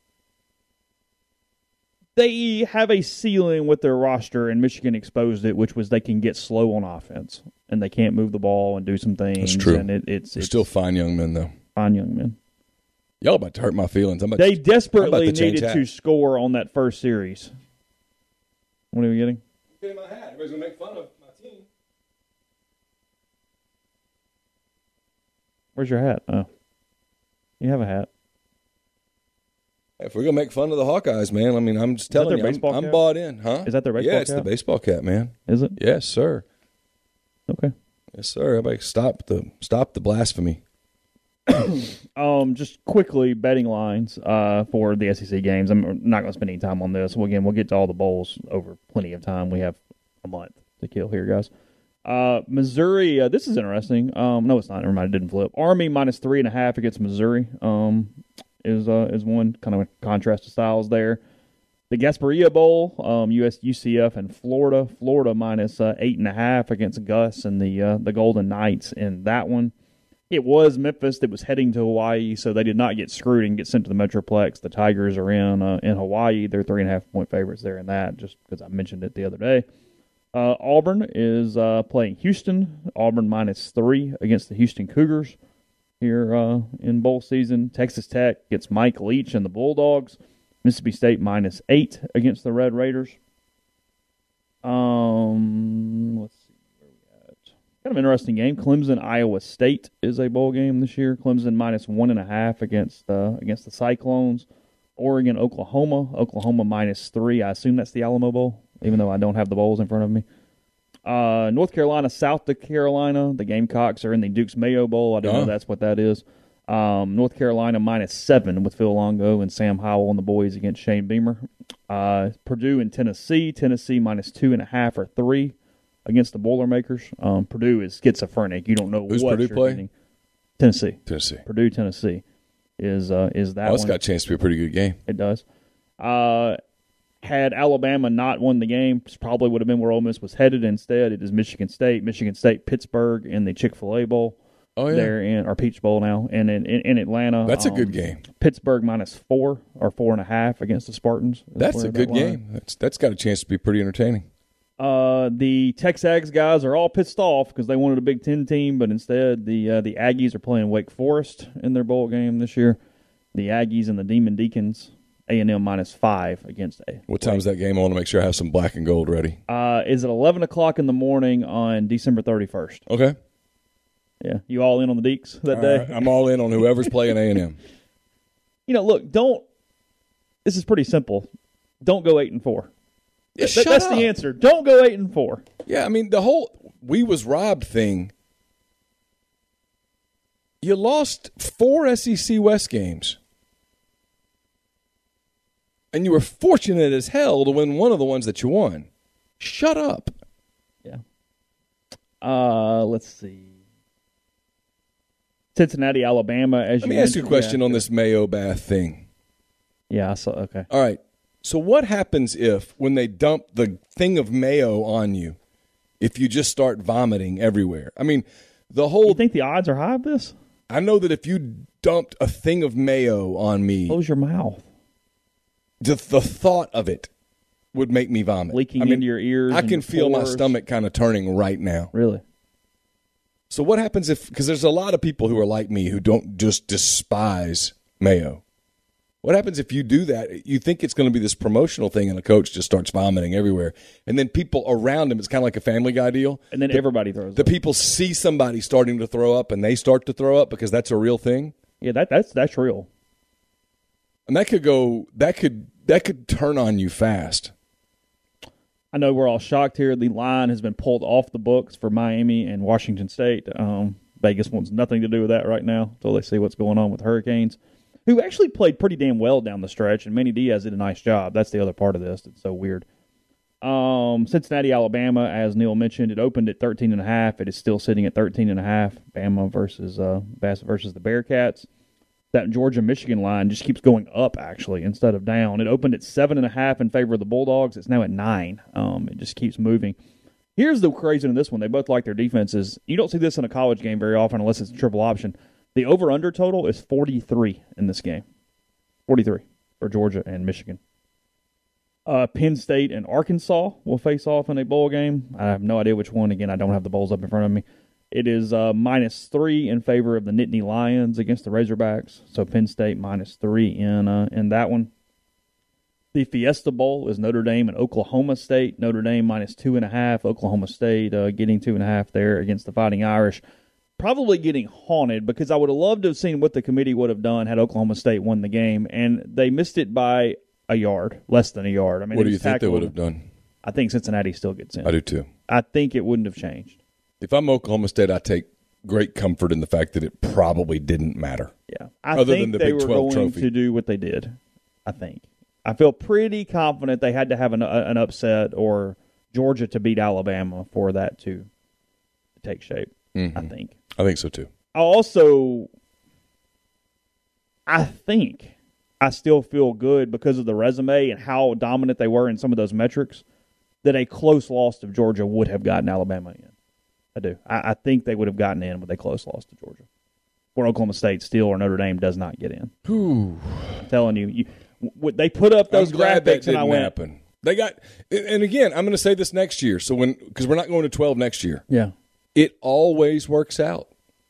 They have a ceiling with their roster, and Michigan exposed it, which was they can get slow on offense, and they can't move the ball and do some things. That's true. And it's still fine young men, though. Fine young men. Y'all about to hurt my feelings. They desperately needed to score on that first series. What are we getting? I'm getting my hat. Everybody's going to make fun of my team. Where's your hat? Oh. You have a hat. If we're going to make fun of the Hawkeyes, man, I'm just telling you, I'm bought in, huh? Is that their baseball cap? Yeah, it's the baseball cap, man. Is it? Yes, sir. Okay. Yes, sir. Everybody stop the blasphemy. Just quickly, betting lines for the SEC games. I'm not going to spend any time on this. We'll get to all the bowls over plenty of time. We have a month to kill here, guys. Missouri, this is interesting. No, it's not. Never mind, it didn't flip. Army minus 3.5 against Missouri is one kind of a contrast to styles there. The Gasparilla Bowl, UCF and Florida. Florida minus 8.5 against Gus and the Golden Knights in that one. It was Memphis that was heading to Hawaii, so they did not get screwed and get sent to the Metroplex. The Tigers are in Hawaii. They're 3.5-point favorites there in that, just because I mentioned it the other day. Auburn is playing Houston. Auburn minus 3 against the Houston Cougars here in bowl season. Texas Tech gets Mike Leach and the Bulldogs. Mississippi State minus 8 against the Red Raiders. Let's see where we at. Kind of interesting game. Clemson Iowa State is a bowl game this year. Clemson minus 1.5 against the Cyclones. Oregon Oklahoma. Oklahoma minus 3. I assume that's the Alamo Bowl, even though I don't have the bowls in front of me. North Carolina, South Carolina. The Gamecocks are in the Dukes Mayo Bowl. I don't know that's what that is. North Carolina minus 7 with Phil Longo and Sam Howell and the boys against Shane Beamer. Purdue and Tennessee. Tennessee minus 2.5 or 3 against the Boilermakers. Purdue is schizophrenic. You don't know who's what Purdue you're playing. Tennessee. Purdue, Tennessee is that one. It's got a chance to be a pretty good game. It does. Had Alabama not won the game, this probably would have been where Ole Miss was headed. Instead, it is Michigan State, Pittsburgh in the Chick-fil-A Bowl. Oh, yeah. There or Peach Bowl now, and in Atlanta. That's a good game. Pittsburgh -4 or 4.5 against the Spartans. That's a good game. That's got a chance to be pretty entertaining. The Texags guys are all pissed off because they wanted a Big Ten team, but instead the Aggies are playing Wake Forest in their bowl game this year. The Aggies and the Demon Deacons, A&M -5 against A. What time is that game? I want to make sure I have some black and gold ready. Is it 11 o'clock in the morning on December 31st? Okay. Yeah, you all in on the Deeks that day? Right. I'm all in on whoever's playing A&M. Look, this is pretty simple. Don't go 8-4. Yeah, That's the answer. Don't go 8-4. Yeah, I mean, the whole "we was robbed" thing, you lost 4 SEC West games. And you were fortunate as hell to win one of the ones that you won. Shut up. Yeah. Let's see. Cincinnati, Alabama. Let me ask you a question on this Mayo bath thing. Yeah, I saw. Okay. All right. So what happens if, when they dump the thing of mayo on you, if you just start vomiting everywhere? I mean, You think the odds are high of this? I know that if you dumped a thing of mayo on me, Close your mouth. the thought of it would make me vomit. Leaking into your ears. I can feel my pores. stomach kind of turning right now. Really? So what happens because there's a lot of people who are like me who don't just despise mayo. What happens if you do that? You think it's going to be this promotional thing and a coach just starts vomiting everywhere. And then people around him, it's kind of like a Family Guy deal. And then everybody throws The up. people see somebody starting to throw up and they start to throw up because that's a real thing. Yeah, that's real. And that could turn on you fast. I know we're all shocked here. The line has been pulled off the books for Miami and Washington State. Vegas wants nothing to do with that right now until they see what's going on with Hurricanes, who actually played pretty damn well down the stretch, and Manny Diaz did a nice job. That's the other part of this. It's so weird. Cincinnati, Alabama, as Neil mentioned, it opened at 13.5. It is still sitting at 13.5. Bama versus the Bearcats. That Georgia-Michigan line just keeps going up, actually, instead of down. It opened at 7.5 in favor of the Bulldogs. It's now at 9. It just keeps moving. Here's the crazy in this one. They both like their defenses. You don't see this in a college game very often unless it's a triple option. The over-under total is 43 in this game. 43 for Georgia and Michigan. Penn State and Arkansas will face off in a bowl game. I have no idea which one. Again, I don't have the bowls up in front of me. It is -3 in favor of the Nittany Lions against the Razorbacks. So Penn State -3 in that one. The Fiesta Bowl is Notre Dame and Oklahoma State. Notre Dame -2.5. Oklahoma State getting 2.5 there against the Fighting Irish. Probably getting haunted because I would have loved to have seen what the committee would have done had Oklahoma State won the game, and they missed it by a yard, less than a yard. I mean, What do you think they would have done? I think Cincinnati still gets in. I do too. I think it wouldn't have changed. If I'm Oklahoma State, I take great comfort in the fact that it probably didn't matter. Yeah, I Other think than the they Big were 12 going trophy. to do what they did. I feel pretty confident they had to have an upset or Georgia to beat Alabama for that to take shape. Mm-hmm. I think. I think so too. I still feel good because of the resume and how dominant they were in some of those metrics that a close loss to Georgia would have gotten Alabama in. I do. I think they would have gotten in with a close loss to Georgia. Where Oklahoma State still or Notre Dame does not get in. Whew. I'm telling you, they put up those I'm glad that graphics and I didn't went, happen. They got, and again, I'm going to say this next year. So because we're not going to 12 next year. yeah. It always works out.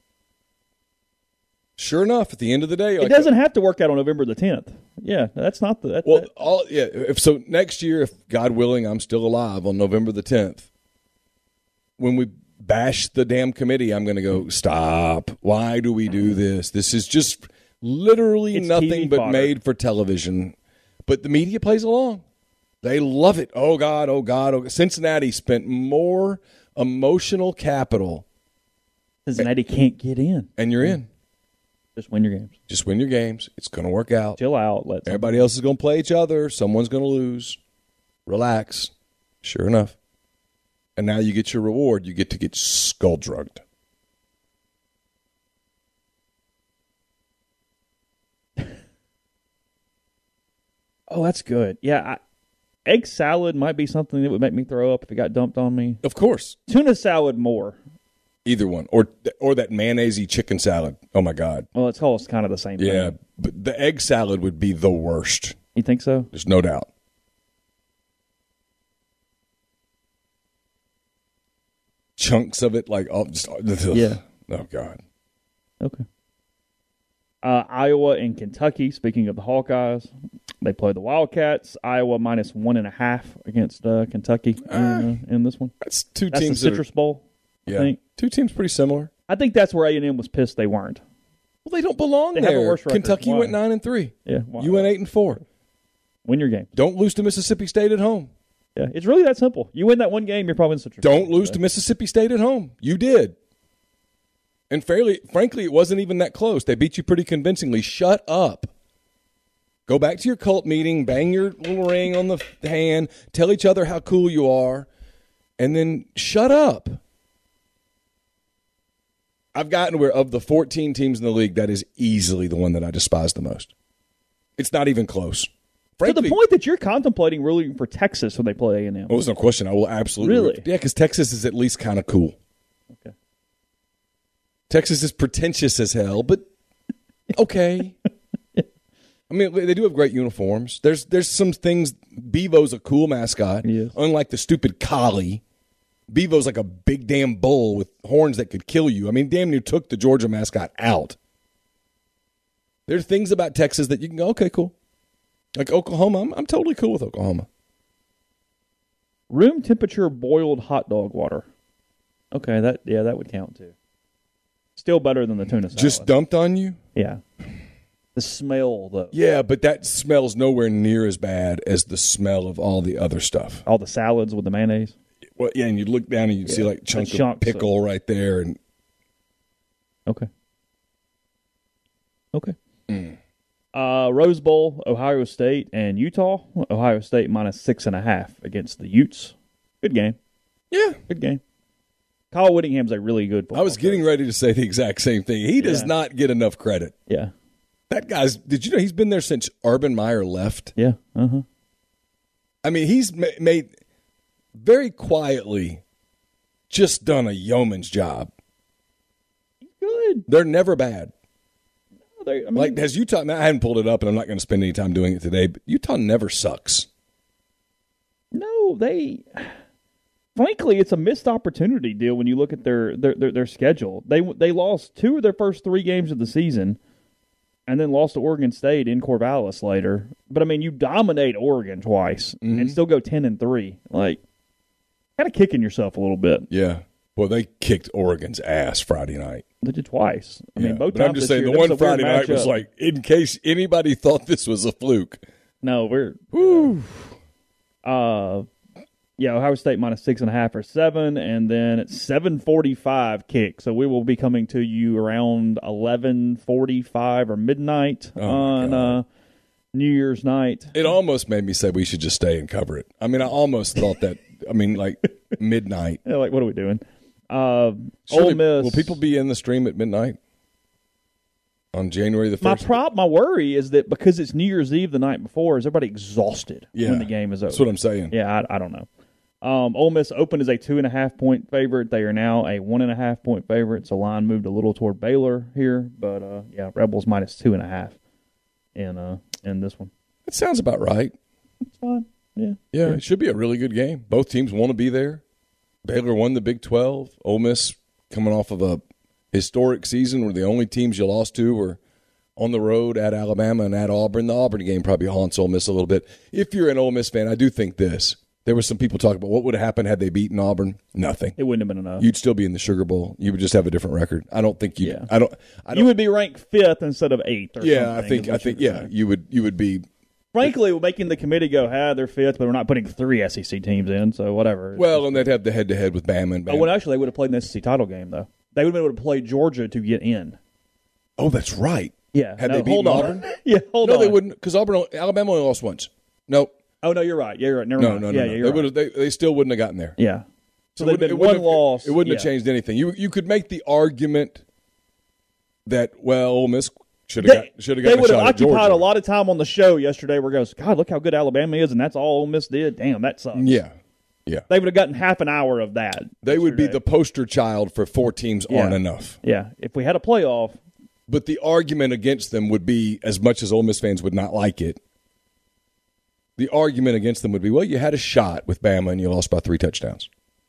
Sure enough, at the end of the day, It doesn't have to work out on November the 10th. Yeah, that's not the. If next year, if God willing, I'm still alive on November the 10th, when we bash the damn committee, I'm going to go, stop. Why do we do this? This is just literally It's nothing TV but fodder. made for television. But the media plays along. They love it. Oh, God, oh, God. Oh. Cincinnati spent more emotional capital. Cincinnati can't get in. And you're in. Just win your games. Just win your games. It's going to work out. Chill out. Everybody else is going to play each other. Someone's going to lose. Relax. Sure enough. And now you get your reward. You get skull drugged. Oh, that's good. Yeah, Egg salad might be something that would make me throw up if it got dumped on me. Of course. Tuna salad more. Either one. Or that mayonnaise-y chicken salad. Oh, my God. Well, it's almost kind of the same Yeah, thing. but the egg salad would be the worst. You think so? There's no doubt. Chunks of it, like, oh, just, Yeah. Oh, God. Okay. Iowa and Kentucky, speaking of the Hawkeyes, they play the Wildcats. Iowa minus 1.5 against Kentucky in this one. That's two That's teams. the Citrus Bowl, I think. Two teams pretty similar. I think that's where A&M was pissed they weren't. Well, they don't belong They there. have a worse record. Kentucky Why? went 9-3. Yeah. Why? You went 8-4. Win your game. Don't lose to Mississippi State at home. Yeah, it's really that simple. You win that one game, you're probably in Citrus Don't Bowl. lose to Mississippi State at home. You did. And frankly, it wasn't even that close. They beat you pretty convincingly. Shut up. Go back to your cult meeting, bang your little ring on the hand, tell each other how cool you are, and then shut up. I've gotten where of the 14 teams in the league, that is easily the one that I despise the most. It's not even close. To the point that you're contemplating rooting for Texas when they play A&M. Oh, there's no question. I will absolutely. Really? Yeah, because Texas is at least kind of cool. Okay. Texas is pretentious as hell, but okay. I mean, they do have great uniforms. There's some things. Bevo's a cool mascot, Yes. Unlike the stupid collie. Bevo's like a big damn bull with horns that could kill you. I mean, damn near took the Georgia mascot out. There are things about Texas that you can go, okay, cool. Like Oklahoma, I'm totally cool with Oklahoma. Room temperature boiled hot dog water. Okay, that would count too. Still better than the tuna salad. Just dumped on you? Yeah. The smell, though. Yeah, but that smells nowhere near as bad as the smell of all the other stuff. All the salads with the mayonnaise. Well, yeah, and you'd look down and you'd see like chunks of pickle right there. And Okay. Rose Bowl, Ohio State and Utah. Ohio State minus 6.5 against the Utes. Good game. Yeah. Good game. Kyle Whittingham's a really good football I was getting ready to say the exact same thing. He does Yeah. not get enough credit. Yeah. That guy's, did you know he's been there since Urban Meyer left? Yeah. Uh-huh. I mean, he's made very quietly just done a yeoman's job. Good. They're never bad. I mean, Like, has Utah, I haven't pulled it up and I'm not going to spend any time doing it today, but Utah never sucks. no, frankly, it's a missed opportunity deal when you look at their schedule. They lost 2 of their first 3 games of the season and then lost to Oregon State in Corvallis later. But, I mean, you dominate Oregon twice and still go 10-3. Like, kind of kicking yourself a little bit. Yeah. Well, they kicked Oregon's ass Friday night. They did twice. I mean, both but times I'm just this saying, year, the that was one a weird Friday night was matchup. like, in case anybody thought this was a fluke. No, we're Ohio State minus 6.5 or 7, and then it's 7:45 kick. So we will be coming to you around 11:45 or midnight on New Year's night. It almost made me say we should just stay and cover it. I mean, I almost thought that. I mean, like midnight. Yeah, like, what are we doing? Ole Miss. Will people be in the stream at midnight on January the 1st? My worry is that because it's New Year's Eve the night before, is everybody exhausted when the game is over? That's what I'm saying. Yeah, I don't know. Ole Miss opened as a 2.5-point favorite. They are now a 1.5-point favorite. So line moved a little toward Baylor here, but Rebels minus 2.5 in this one. That sounds about right. It's fine. Yeah. Yeah, it should be a really good game. Both teams want to be there. Baylor won the Big 12. Ole Miss coming off of a historic season where the only teams you lost to were on the road at Alabama and at Auburn. The Auburn game probably haunts Ole Miss a little bit. If you're an Ole Miss fan, I do think this. There were some people talking about what would have happened had they beaten Auburn. Nothing. It wouldn't have been enough. You'd still be in the Sugar Bowl. You would just have a different record. I don't think you. Yeah. I don't. You would be ranked 5th instead of 8th. Or Yeah, something, I think. Yeah, you would be. Frankly, making the committee go, they're 5th, but we're not putting 3 SEC teams in, so whatever. Well, and they'd have the head-to-head with Bama and Bama. Oh, well, actually, they would have played in the SEC title game, though. They would have been able to play Georgia to get in. Oh, that's right. Yeah. Had they beaten hold Auburn? on. Yeah, hold on. No, they wouldn't, because Alabama only lost once. No. Oh, no, you're right. Yeah, you're right. Never No, mind. no. Yeah, you're right. They still wouldn't have gotten there. Yeah. So it they've been wouldn't one loss. It wouldn't have changed anything. You could make the argument that, well, Ole Miss Should have gotten They a would have shot at occupied Georgia. a lot of time on the show yesterday. Where it goes, God, look how good Alabama is, and that's all Ole Miss did. Damn, that sucks. Yeah. They would have gotten half an hour of that. They would be yesterday. the poster child for 4 teams aren't enough. Yeah, if we had a playoff. But the argument against them would be, as much as Ole Miss fans would not like it, the argument against them would be, well, you had a shot with Bama and you lost by 3 touchdowns.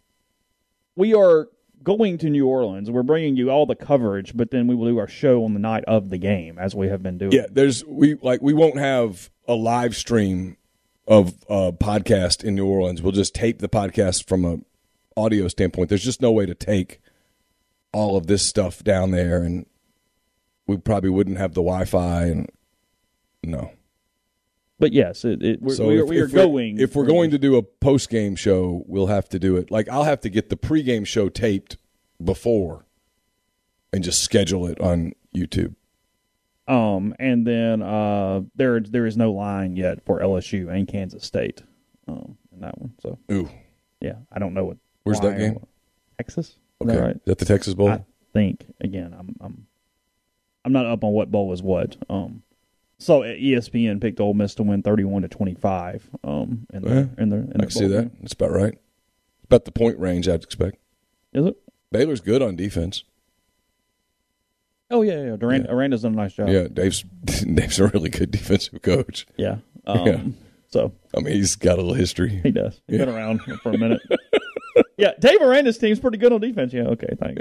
We are going to New Orleans. We're bringing you all the coverage, but then we will do our show on the night of the game, as we have been doing. Yeah, we won't have a live stream of a podcast in New Orleans. We'll just tape the podcast from a audio standpoint. There's just no way to take all of this stuff down there, and we probably wouldn't have the Wi-Fi. And no. But yes, we are going. If we're going to do a post-game show, we'll have to do it. Like, I'll have to get the pregame show taped before and just schedule it on YouTube. And then there is no line yet for LSU and Kansas State in that one. So, ooh, yeah, I don't know what. Where's that game? Texas. Is okay, that right? Is that the Texas Bowl? I think again. I'm not up on what bowl is what. So ESPN picked Ole Miss to win 31-25. In the I can see that. That's about right. About the point range I'd expect. Is it? Baylor's good on defense. Oh yeah. Aranda's done a nice job. Yeah, Dave's a really good defensive coach. Yeah. So I mean, he's got a little history. He does. He's been around for a minute. Yeah, Dave Aranda's team's pretty good on defense. Yeah, okay, thanks.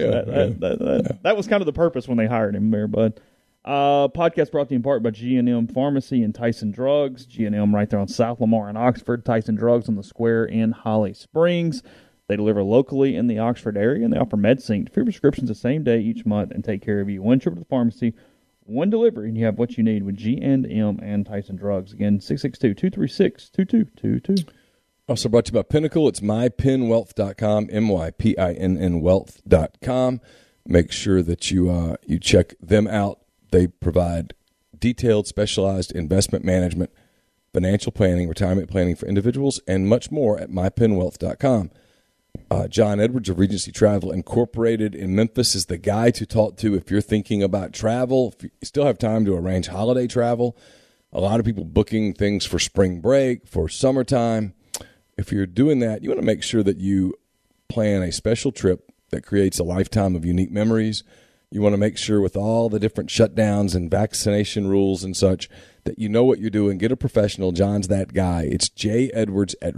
That was kind of the purpose when they hired him there, bud. Podcast brought to you in part by G&M Pharmacy and Tyson Drugs. G&M right there on South Lamar in Oxford. Tyson Drugs on the Square in Holly Springs. They deliver locally in the Oxford area, and they offer MedSync for prescriptions the same day each month and take care of you. One trip to the pharmacy, one delivery, and you have what you need with G&M and Tyson Drugs. Again, 662-236-2222. Also brought to you by Pinnacle. It's mypinwealth.com, MYPINN wealth.com. Make sure that you check them out. They provide detailed, specialized investment management, financial planning, retirement planning for individuals, and much more at mypinwealth.com. John Edwards of Regency Travel Incorporated in Memphis is the guy to talk to if you're thinking about travel. If you still have time to arrange holiday travel, a lot of people booking things for spring break, for summertime. If you're doing that, you want to make sure that you plan a special trip that creates a lifetime of unique memories. You want to make sure with all the different shutdowns and vaccination rules and such that you know what you're doing. Get a professional. John's that guy. It's Jay Edwards at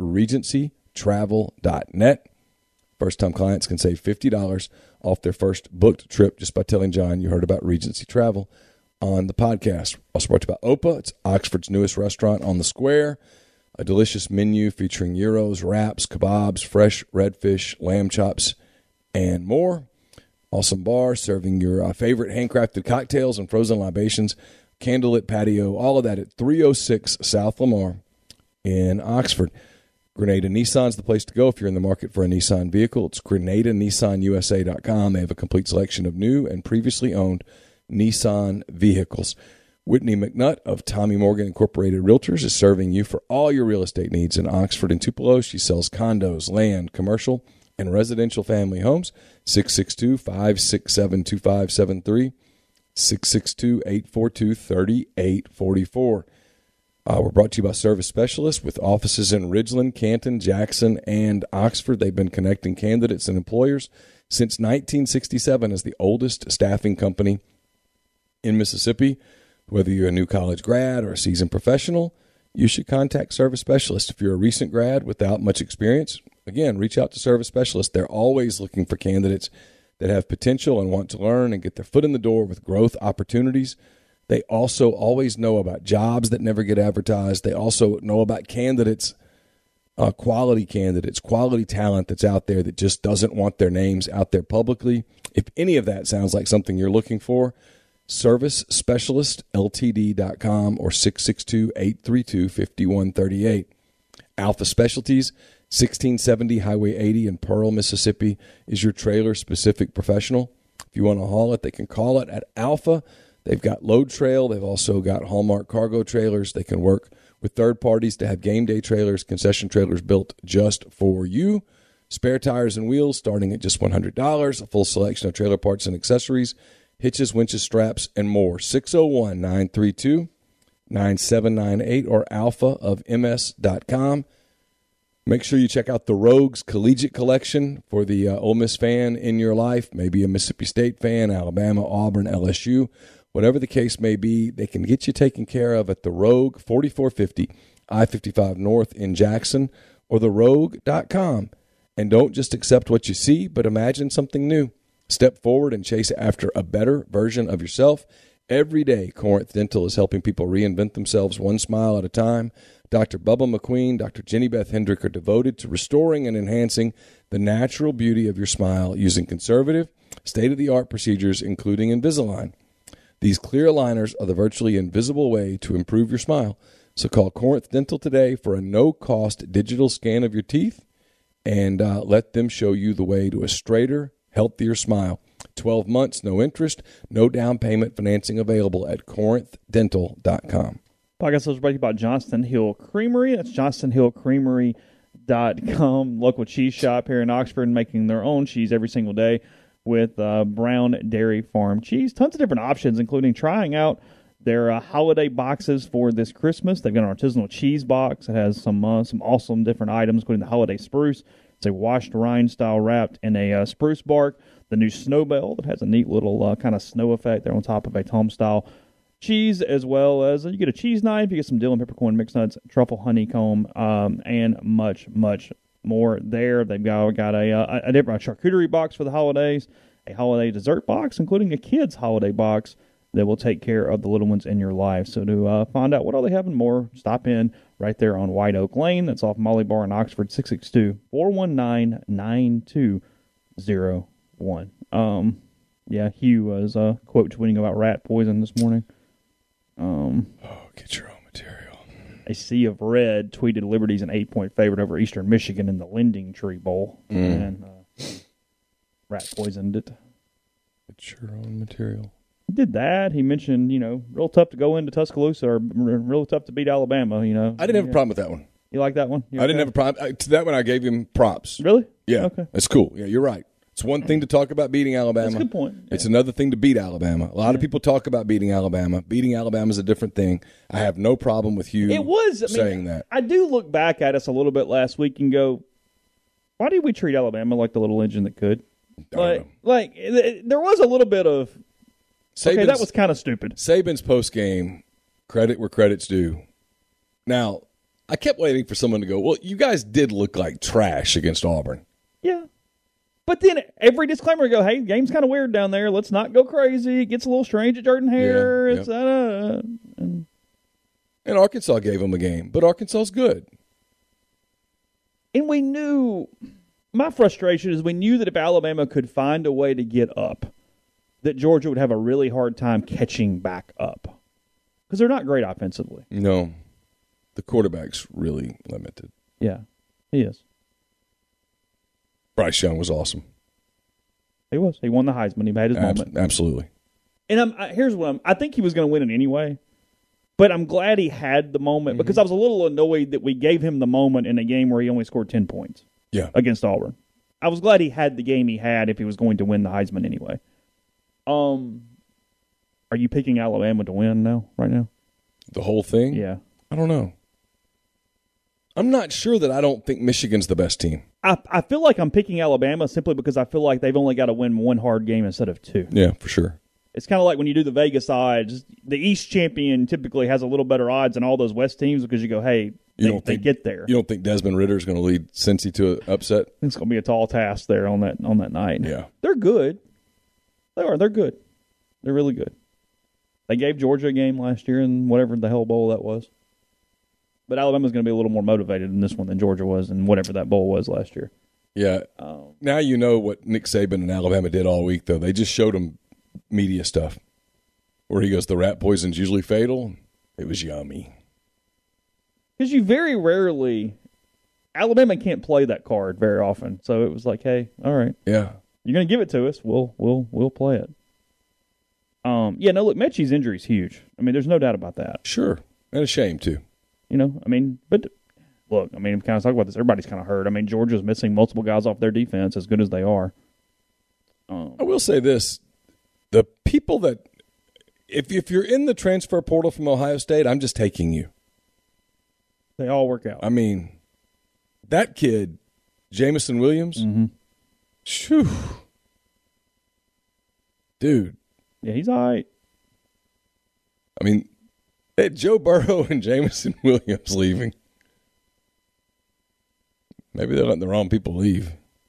regencytravel.net. First-time clients can save $50 off their first booked trip just by telling John you heard about Regency Travel on the podcast. Also brought to you by Opa. It's Oxford's newest restaurant on the Square. A delicious menu featuring gyros, wraps, kebabs, fresh redfish, lamb chops, and more. Awesome bar serving your favorite handcrafted cocktails and frozen libations. Candlelit patio, all of that at 306 South Lamar in Oxford. Grenada Nissan's the place to go if you're in the market for a Nissan vehicle. It's GrenadaNissanUSA.com. They have a complete selection of new and previously owned Nissan vehicles. Whitney McNutt of Tommy Morgan Incorporated Realtors is serving you for all your real estate needs in Oxford and Tupelo. She sells condos, land, commercial, and residential family homes. 662-567-2573, 662-842-3844. We're brought to you by Service Specialists with offices in Ridgeland, Canton, Jackson, and Oxford. They've been connecting candidates and employers since 1967 as the oldest staffing company in Mississippi. Whether you're a new college grad or a seasoned professional, you should contact Service Specialists. If you're a recent grad without much experience, again, reach out to Service Specialists. They're always looking for candidates that have potential and want to learn and get their foot in the door with growth opportunities. They also always know about jobs that never get advertised. They also know about candidates, quality talent that's out there that just doesn't want their names out there publicly. If any of that sounds like something you're looking for, ServiceSpecialistLTD.com or 662-832-5138. Alpha Specialties, 1670 Highway 80 in Pearl, Mississippi, is your trailer-specific professional. If you want to haul it, they can call it at Alpha. They've got Load Trail. They've also got Hallmark cargo trailers. They can work with third parties to have game day trailers, concession trailers built just for you. Spare tires and wheels starting at just $100. A full selection of trailer parts and accessories. hitches, winches, straps, and more. 601-932-9798 or alphaofms.com. Make sure you check out the Rogues Collegiate Collection for the Ole Miss fan in your life, maybe a Mississippi State fan, Alabama, Auburn, LSU. Whatever the case may be, they can get you taken care of at the Rogue, 4450 I-55 North in Jackson, or therogue.com. And don't just accept what you see, but imagine something new. Step forward and chase after a better version of yourself. Every day, Corinth Dental is helping people reinvent themselves one smile at a time. Dr. Bubba McQueen, Dr. Jenny Beth Hendrick are devoted to restoring and enhancing the natural beauty of your smile using conservative, state-of-the-art procedures, including Invisalign. These clear aligners are the virtually invisible way to improve your smile. So call Corinth Dental today for a no-cost digital scan of your teeth and let them show you the way to a straighter, healthier smile. 12 months, no interest, no down payment financing available at corinthdental.com. Podcast is brought to you by Johnston Hill Creamery. That's johnstonhillcreamery.com. Local cheese shop here in Oxford, making their own cheese every single day with Brown Dairy Farm cheese. Tons of different options, including trying out their holiday boxes for this Christmas. They've got an artisanal cheese box. It has some awesome different items, including the holiday spruce. It's a washed rind style wrapped in a spruce bark. The new Snowbell that has a neat little kind of snow effect there on top of a Tom style cheese, as well as you get a cheese knife, you get some dill and peppercorn mixed nuts, truffle honeycomb, and much, much more there. They've got a different charcuterie box for the holidays, a holiday dessert box, including a kids' holiday box that will take care of the little ones in your life. So to find out what all they have and more, stop in right there on White Oak Lane. That's off Molly Bar in Oxford, 662-419-9201. Yeah, Hugh was quote tweeting about rat poison this morning. Get your own material. A Sea of Red tweeted Liberty's an 8-point favorite over Eastern Michigan in the Lending Tree Bowl. And rat poisoned it. Get your own material. He did that. He mentioned, real tough to go into Tuscaloosa or real tough to beat Alabama, I didn't have a problem with that one. You like that one? I didn't have a problem. To that one, I gave him props. Really? Yeah. Okay. That's cool. Yeah, you're right. It's one thing to talk about beating Alabama. That's a good point. Yeah. It's another thing to beat Alabama. A lot of people talk about beating Alabama. Beating Alabama is a different thing. I have no problem with you saying that. I do look back at us a little bit last week and go, why did we treat Alabama like the little engine that could? There was a little bit of, okay, that was kind of stupid. Saban's post-game, credit where credit's due. Now, I kept waiting for someone to go, well, you guys did look like trash against Auburn. Yeah. But then every disclaimer go, hey, game's kind of weird down there. Let's not go crazy. It gets a little strange at Jordan-Hare. Yeah, and Arkansas gave them a game, but Arkansas's good. And we knew, my frustration is we knew that if Alabama could find a way to get up, that Georgia would have a really hard time catching back up. Because they're not great offensively. No. The quarterback's really limited. Yeah, he is. Bryce Young was awesome. He was. He won the Heisman. He had his moment. Absolutely. And here's what I think he was going to win it anyway. But I'm glad he had the moment because I was a little annoyed that we gave him the moment in a game where he only scored 10 points against Auburn. I was glad he had the game he had if he was going to win the Heisman anyway. Are you picking Alabama to win right now? The whole thing? Yeah. I don't know. I'm not sure that I don't think Michigan's the best team. I feel like I'm picking Alabama simply because I feel like they've only got to win one hard game instead of two. Yeah, for sure. It's kind of like when you do the Vegas odds. The East champion typically has a little better odds than all those West teams because you go, hey, they get there. You don't think Desmond Ritter is going to lead Cincy to an upset? It's going to be a tall task there on that night. Yeah. They're good. They are. They're good. They're really good. They gave Georgia a game last year in whatever the hell bowl that was. But Alabama's going to be a little more motivated in this one than Georgia was in whatever that bowl was last year. Yeah. Now you know what Nick Saban and Alabama did all week, though. They just showed him media stuff where he goes, the rat poison's usually fatal. It was yummy. Because you very rarely – Alabama can't play that card very often. So it was like, hey, all right. Yeah. You're going to give it to us. We'll play it. Look, Mechie's injury is huge. I mean, there's no doubt about that. Sure. And a shame, too. But look, kind of talk about this. Everybody's kind of hurt. Georgia's missing multiple guys off their defense, as good as they are. I will say this. The people that if you're in the transfer portal from Ohio State, I'm just taking you. They all work out. I mean, that kid, Jamison Williams, shoo. Dude. Yeah, he's all right. I mean, they had Joe Burrow and Jamison Williams leaving. Maybe they're letting the wrong people leave.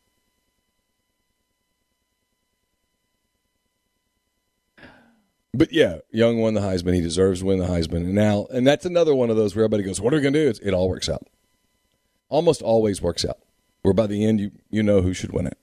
But yeah, Young won the Heisman. He deserves to win the Heisman. And that's another one of those where everybody goes, what are we going to do? It all works out. Almost always works out. Where by the end, you know who should win it.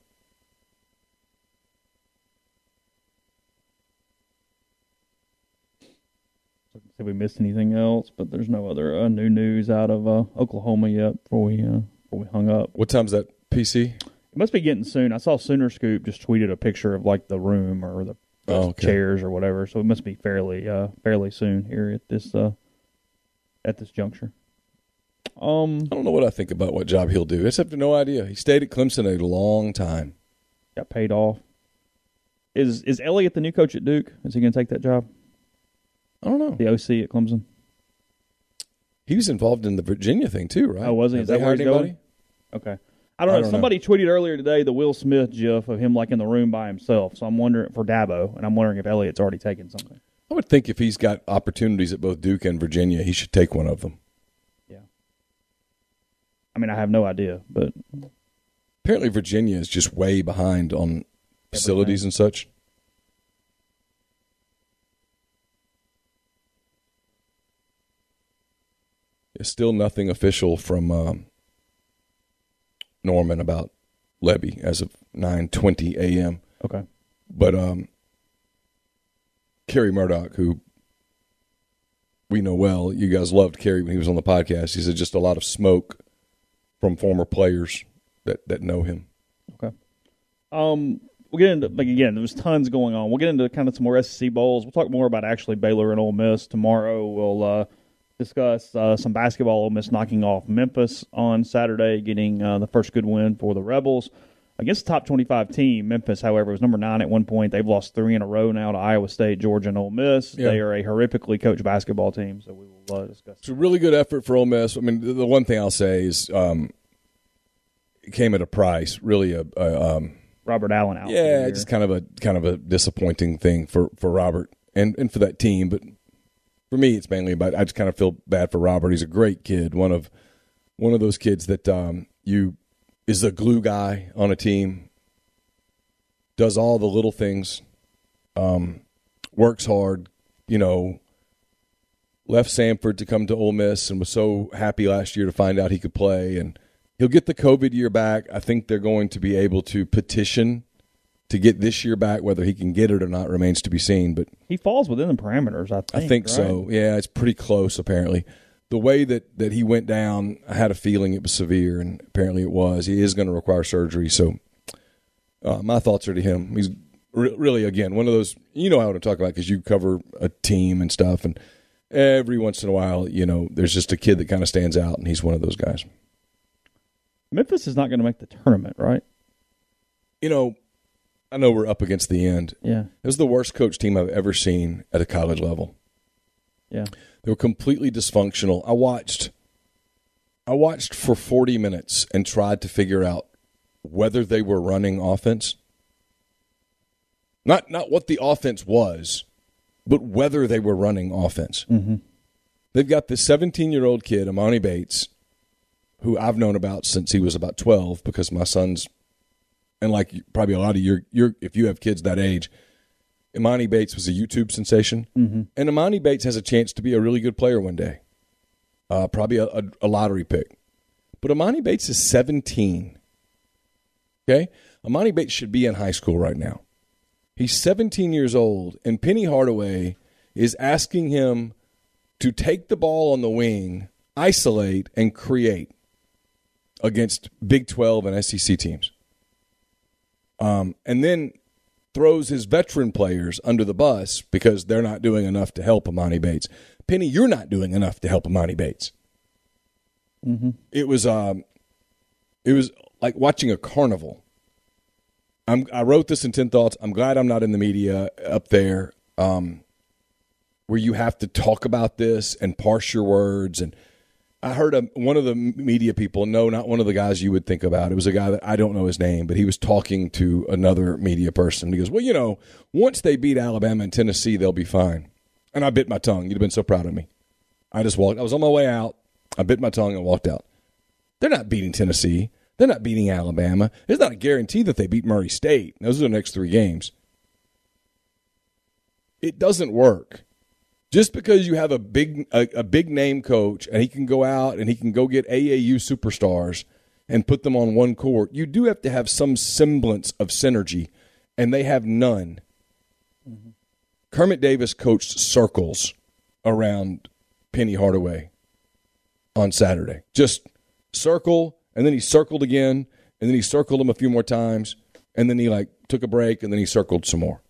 Did we miss anything else? But there's no other new news out of Oklahoma yet before we hung up. What time's that PC? It must be getting soon. I saw Sooner Scoop just tweeted a picture of like the room or the chairs or whatever. So it must be fairly soon here at this juncture. I don't know what I think about what job he'll do. I just have no idea. He stayed at Clemson a long time. Got paid off. Is Elliott the new coach at Duke? Is he going to take that job? I don't know. The OC at Clemson. He was involved in the Virginia thing too, right? Oh, was he? Have Is that where he's going? Okay. I don't know. Somebody tweeted earlier today the Will Smith gif of him like in the room by himself. So I'm wondering for Dabo, and I'm wondering if Elliott's already taken something. I would think if he's got opportunities at both Duke and Virginia, he should take one of them. Yeah. I mean, I have no idea, but apparently Virginia is just way behind on facilities and such. There's still nothing official from Norman about Levy as of 9:20 a.m. Okay. But Kerry Murdoch, who we know well, you guys loved Kerry when he was on the podcast. He said just a lot of smoke from former players that know him. Okay. We'll get into, like, again, there was tons going on. We'll get into kind of some more SEC bowls. We'll talk more about actually Baylor and Ole Miss tomorrow. We'll discuss some basketball. Ole Miss knocking off Memphis on Saturday, getting the first good win for the Rebels against the top 25 team. Memphis, however, was number 9 at one point. They've lost 3 in a row now to Iowa State, Georgia, and Ole Miss. Yeah. They are a horrifically coached basketball team, so we will discuss. It's a really good effort for Ole Miss. I mean, the one thing I'll say is it came at a price, really Robert Allen out. Yeah, it's kind of a disappointing thing for Robert and for that team, but for me, it's mainly about I just kind of feel bad for Robert. He's a great kid, one of those kids that is the glue guy on a team, does all the little things, works hard. Left Samford to come to Ole Miss and was so happy last year to find out he could play, and he'll get the COVID year back. I think they're going to be able to petition to get this year back. Whether he can get it or not remains to be seen. But he falls within the parameters, I think right? so. Yeah, it's pretty close, apparently. The way that he went down, I had a feeling it was severe, and apparently it was. He is going to require surgery. So my thoughts are to him. He's really, again, one of those, how to talk about because you cover a team and stuff. And every once in a while, there's just a kid that kind of stands out, and he's one of those guys. Memphis is not going to make the tournament, right? I know we're up against the end. Yeah. It was the worst coach team I've ever seen at a college level. Yeah. They were completely dysfunctional. I watched for 40 minutes and tried to figure out whether they were running offense. Not what the offense was, but whether they were running offense. Mm-hmm. They've got this 17-year-old kid, Amani Bates, who I've known about since he was about 12 because my son's, and like probably a lot of your if you have kids that age, Imani Bates was a YouTube sensation. Mm-hmm. And Imani Bates has a chance to be a really good player one day. Probably a lottery pick. But Imani Bates is 17. Okay? Imani Bates should be in high school right now. He's 17 years old, and Penny Hardaway is asking him to take the ball on the wing, isolate, and create against Big 12 and SEC teams. And then throws his veteran players under the bus because they're not doing enough to help Imani Bates. Penny, you're not doing enough to help Imani Bates. Mm-hmm. It was like watching a carnival. I wrote this in 10 Thoughts. I'm glad I'm not in the media up there where you have to talk about this and parse your words. And I heard one of the media people, no, not one of the guys you would think about. It was a guy that I don't know his name, but he was talking to another media person. He goes, well, once they beat Alabama and Tennessee, they'll be fine. And I bit my tongue. You'd have been so proud of me. I just walked. I was on my way out. I bit my tongue and walked out. They're not beating Tennessee. They're not beating Alabama. There's not a guarantee that they beat Murray State. Those are the next 3 games. It doesn't work. Just because you have a big name coach and he can go out and he can go get AAU superstars and put them on one court, you do have to have some semblance of synergy, and they have none. Mm-hmm. Kermit Davis coached circles around Penny Hardaway on Saturday. Just circle, and then he circled again, and then he circled him a few more times, and then he took a break, and then he circled some more.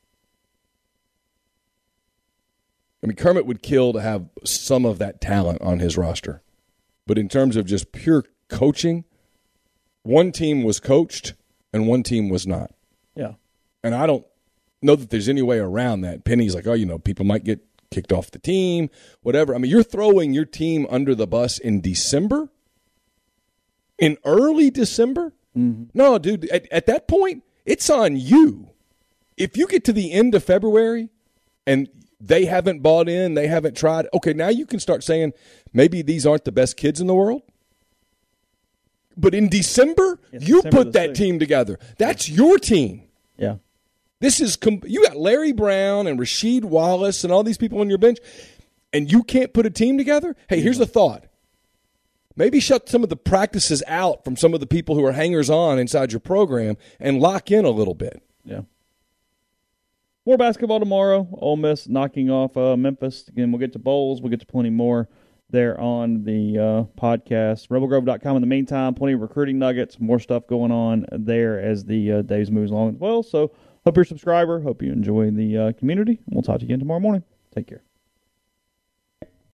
I mean, Kermit would kill to have some of that talent on his roster. But in terms of just pure coaching, one team was coached and one team was not. Yeah. And I don't know that there's any way around that. Penny's like, people might get kicked off the team, whatever. I mean, you're throwing your team under the bus in December? In early December? Mm-hmm. No, dude, at that point, it's on you. If you get to the end of February and they haven't bought in, they haven't tried, okay, now you can start saying maybe these aren't the best kids in the world. But in December, you put that team together. That's your team. Yeah. This is you got Larry Brown and Rasheed Wallace and all these people on your bench, and you can't put a team together? Hey, here's a thought. Maybe shut some of the practices out from some of the people who are hangers-on inside your program and lock in a little bit. Yeah. More basketball tomorrow. Ole Miss knocking off Memphis. Again, we'll get to bowls. We'll get to plenty more there on the podcast. RebelGrove.com in the meantime. Plenty of recruiting nuggets. More stuff going on there as the days moves along as well. So hope you're a subscriber. Hope you enjoy the community. And we'll talk to you again tomorrow morning. Take care.